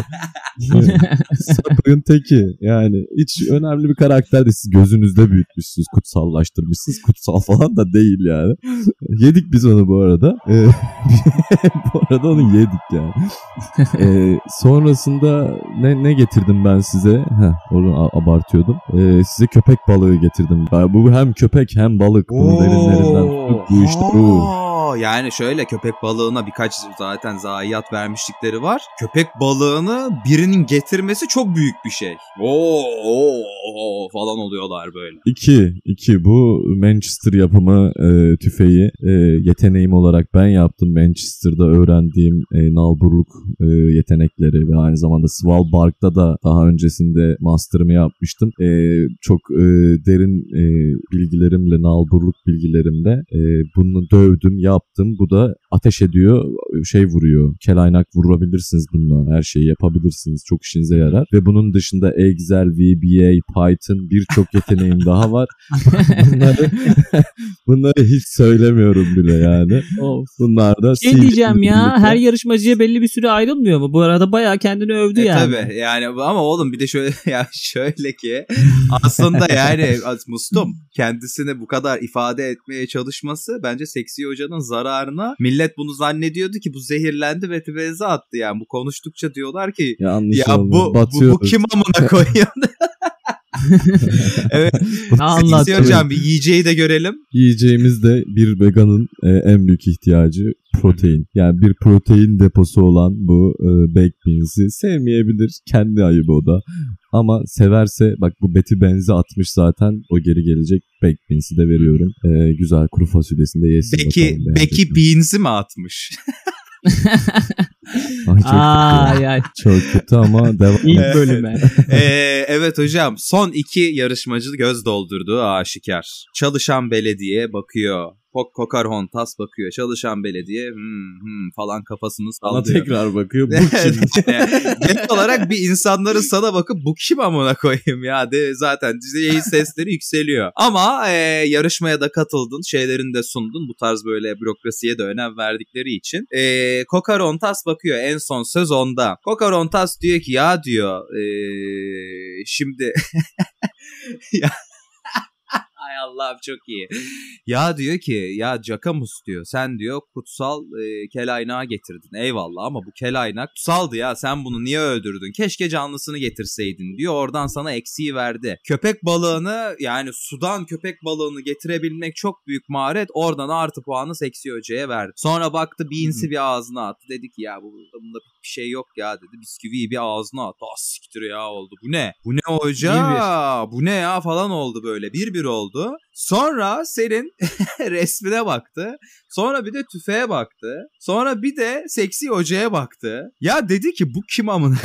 Sapığın teki. Yani hiç önemli bir karakter de siz gözünüzde büyütmüşsünüz, kutsallaştırmışsınız. Kutsal falan da değil yani. Yedik biz onu bu arada. Ee, bu arada onu yedik yani. Ee, sonrasında ne ne getirdim ben size? Heh, onu abartıyordum. Ee, size köpek balığı getirdim. Bu hem köpek hem balık. Bunun derinlerinden bu işte bu. Yani şöyle, köpek balığına birkaç zaten zayiat vermişlikleri var. Köpek balığını birinin getirmesi çok büyük bir şey. Oo, oo, oo falan oluyorlar böyle. İki, iki bu Manchester yapımı e, tüfeği e, yeteneğim olarak ben yaptım. Manchester'da öğrendiğim e, nalburluk e, yetenekleri ve aynı zamanda Svalbard'da da daha öncesinde master'ımı yapmıştım. E, çok e, derin e, bilgilerimle, nalburluk bilgilerimle e, bunu dövdüm, yaptım. Bu da ateş ediyor, şey vuruyor. Kelaynak vurabilirsiniz bununla. Her şeyi yapabilirsiniz. Çok işinize yarar. Ve bunun dışında Excel, V B A, Python birçok yeteneğim daha var. bunları, bunları hiç söylemiyorum bile yani. Of. Bunlar da şey diyeceğim ya, birlikte. Her yarışmacıya belli bir süre ayrılmıyor mu? Bu arada bayağı kendini övdü e, yani. Tabii yani, ama oğlum bir de şöyle ya şöyle ki aslında yani Mustum kendisini bu kadar ifade etmeye çalışması bence seksi hocanın zararına. Millet bunu zannediyordu ki bu zehirlendi ve tübeze attı yani. Bu konuştukça diyorlar ki yanlış ya oldu, bu, bu bu kim amına koyuyor? Evet. Seksi hocam bir yiyeceği de görelim. Yiyeceğimiz de bir veganın e, en büyük ihtiyacı protein. Yani bir protein deposu olan bu e, baked beans'i sevmeyebilir. Kendi ayıbı o da. Ama severse, bak bu Betty Benz'i atmış zaten, o geri gelecek. Baked beans'i de veriyorum. E, güzel kuru fasulyesini de yesin Becky, bakalım. Becky Beans'i mi atmış? Ay çok Aa, kötü. Ya. Çok kötü ama devam. İlk bölüme. ee, evet hocam, son iki yarışmacı göz doldurduğu aşikar. Çalışan belediye bakıyor. Kokar Hantas bakıyor. Çalışan belediye hmm, hmm, falan kafasını sallıyor. Sana tekrar bakıyor. Bu kim? Genel olarak bir insanların sana bakıp bu kim amına koyayım ya de zaten yayın sesleri yükseliyor. Ama e, yarışmaya da katıldın. Şeylerini de sundun. Bu tarz böyle bürokrasiye de önem verdikleri için. E, Kokar Hantas bakıyor. En son söz onda. Kokar Hantas diyor ki ya diyor e, şimdi ya Ay Allah'ım çok iyi. Ya diyor ki ya Jakamus diyor sen diyor kutsal e, kelaynağı getirdin eyvallah ama bu kelaynak kutsaldı ya sen bunu niye öldürdün? Keşke canlısını getirseydin diyor oradan sana eksiği verdi. Köpek balığını yani sudan köpek balığını getirebilmek çok büyük maharet oradan artı puanı Seksi Hoca'ya verdi. Sonra baktı Beans'i bir ağzına attı dedi ki ya bu, bunda bir şey yok ya dedi bisküviyi bir ağzına attı. Ah siktir ya oldu bu ne? Bu ne hoca? Bir bir. Bu ne ya falan oldu böyle bir bir oldu. Sonra senin resmine baktı. Sonra bir de tüfeğe baktı. Sonra bir de Seksi Hoca'ya baktı. Ya dedi ki bu kim amına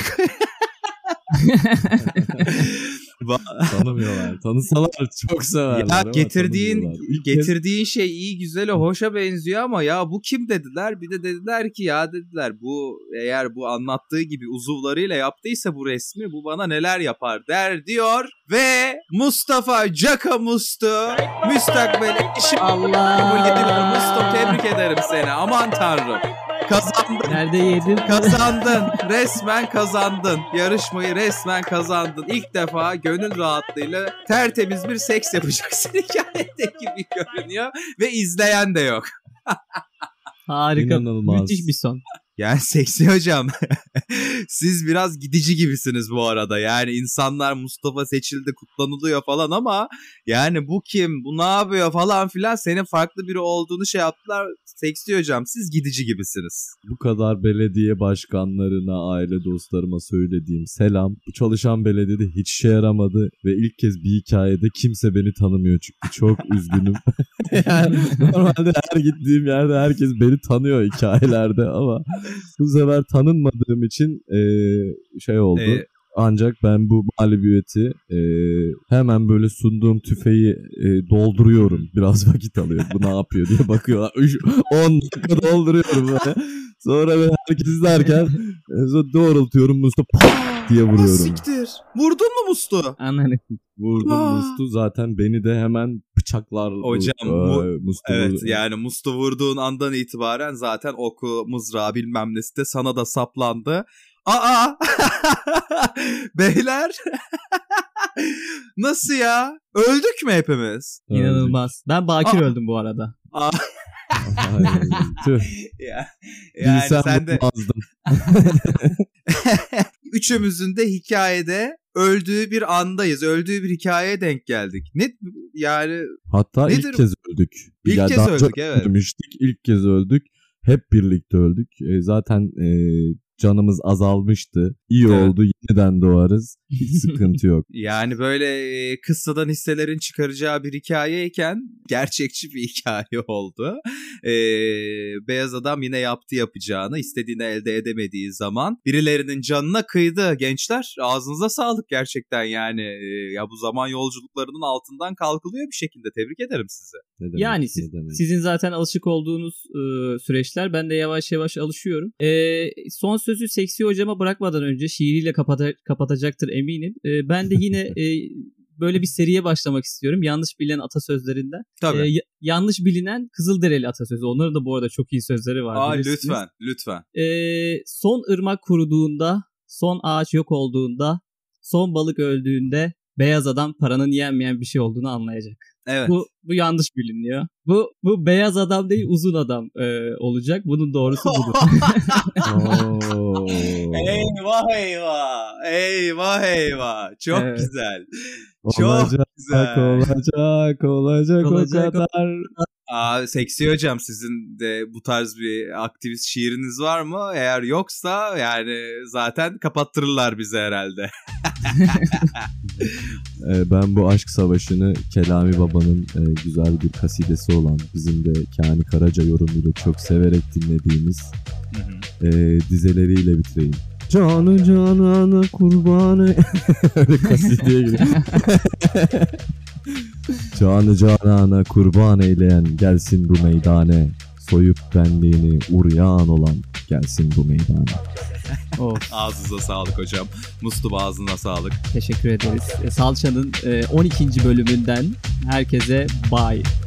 Tanımıyorlar. Tanısalar çok severler. Ya getirdiğin getirdiğin şey iyi güzel hoşa benziyor ama ya bu kim dediler. Bir de dediler ki ya dediler bu eğer bu anlattığı gibi uzuvlarıyla yaptıysa bu resmi bu bana neler yapar der diyor ve Mustafa Jakamus'tu. Müstakbel işim. Allah. Mustafa tebrik ederim seni. Aman tanrım. Kazandın. Nerede yedin? Kazandın. Resmen kazandın. Yarışmayı resmen kazandın. İlk defa gönül rahatlığıyla tertemiz bir seks yapacaksın hikayede gibi görünüyor. Ve izleyen de yok. Harika. İnanılmaz. Müthiş bir son. Yani Seksi Hocam siz biraz gidici gibisiniz bu arada. Yani insanlar Mustafa seçildi kutlanılıyor falan ama yani bu kim bu ne yapıyor falan filan senin farklı biri olduğunu şey yaptılar. Seksi Hocam siz gidici gibisiniz. Bu kadar belediye başkanlarına, aile dostlarıma söylediğim selam. Bu çalışan belediyede hiç işe yaramadı ve ilk kez bir hikayede kimse beni tanımıyor çünkü çok üzgünüm. Yani normalde her gittiğim yerde herkes beni tanıyor hikayelerde ama bu sefer tanınmadığım için e, şey oldu. E, Ancak ben bu mağlubiyeti e, hemen böyle sunduğum tüfeği e, dolduruyorum. Biraz vakit alıyor. Bu ne yapıyor diye bakıyorlar. on dakika dolduruyorum böyle. Sonra ben herkes izlerken e, doğrultuyorum Mustafa diye vuruyorum. Siktir. Vurdun mu Mustu? Anladım. Vurdum Aa. Mustu zaten beni de hemen bıçaklar. Hocam bu, Mustu evet vurdu. Yani Mustu vurduğun andan itibaren zaten oku, mızrağı bilmem nesi de sana da saplandı. Aa! Beyler! Nasıl ya? Öldük mü hepimiz? İnanılmaz. Ben bakir Aa. öldüm bu arada. Aa. Tüh. Ya, yani Bilsem sen de üçümüzün de hikayede öldüğü bir andayız. Öldüğü bir hikayeye denk geldik. Ne yani? Hatta nedir? ilk kez öldük. İlk yani kez öldük evet. Ölmüştük. İlk kez öldük. Hep birlikte öldük. E, zaten e, canımız azalmıştı. İyi evet. oldu. Yeniden doğarız. Hiç sıkıntı yok. Yani böyle e, kıssadan hisselerin çıkaracağı bir hikayeyken gerçekçi bir hikaye oldu. E, Beyaz Adam yine yaptı yapacağını. İstediğini elde edemediği zaman birilerinin canına kıydı. Gençler ağzınıza sağlık gerçekten yani. E, ya bu zaman yolculuklarının altından kalkılıyor bir şekilde. Tebrik ederim sizi. Ne demek, yani siz, sizin zaten alışık olduğunuz e, süreçler. Ben de yavaş yavaş alışıyorum. E, son sözü Seksi Hocama bırakmadan önce şiiriyle kapata, kapatacaktır eminim. E, ben de yine e, böyle bir seriye başlamak istiyorum. Yanlış bilinen atasözlerinden. Tabii. E, y- yanlış bilinen Kızılderili atasözü. Onların da bu arada çok iyi sözleri var. Aa, lütfen, lütfen. E, son ırmak kuruduğunda, son ağaç yok olduğunda, son balık öldüğünde beyaz adam paranın yenmeyen bir şey olduğunu anlayacak. Evet. Bu bu yanlış biliniyor. Bu bu beyaz adam değil uzun adam e, olacak. Bunun doğrusu budur. Eyvah eyvah. Eyvah eyvah. Çok evet. güzel. Olacak, Çok güzel. Olacak, olacak, olacak o kadar. Aa, Seksi Hocam sizin de bu tarz bir aktivist şiiriniz var mı? Eğer yoksa yani zaten kapattırırlar bizi herhalde. Ben bu aşk savaşını Kelami Baba'nın güzel bir kasidesi olan bizim de Kani Karaca yorumuyla çok severek dinlediğimiz hı hı. dizeleriyle bitireyim. Canı canana kurbanı. Öyle kasideye giriyor. Canı canana kurban eyleyen gelsin bu meydane. Soyup benliğini uryan olan gelsin bu meydane. Of. Ağzınıza sağlık hocam. Mustafa ağzına sağlık. Teşekkür ederiz. Salça'nın on ikinci bölümünden herkese bye.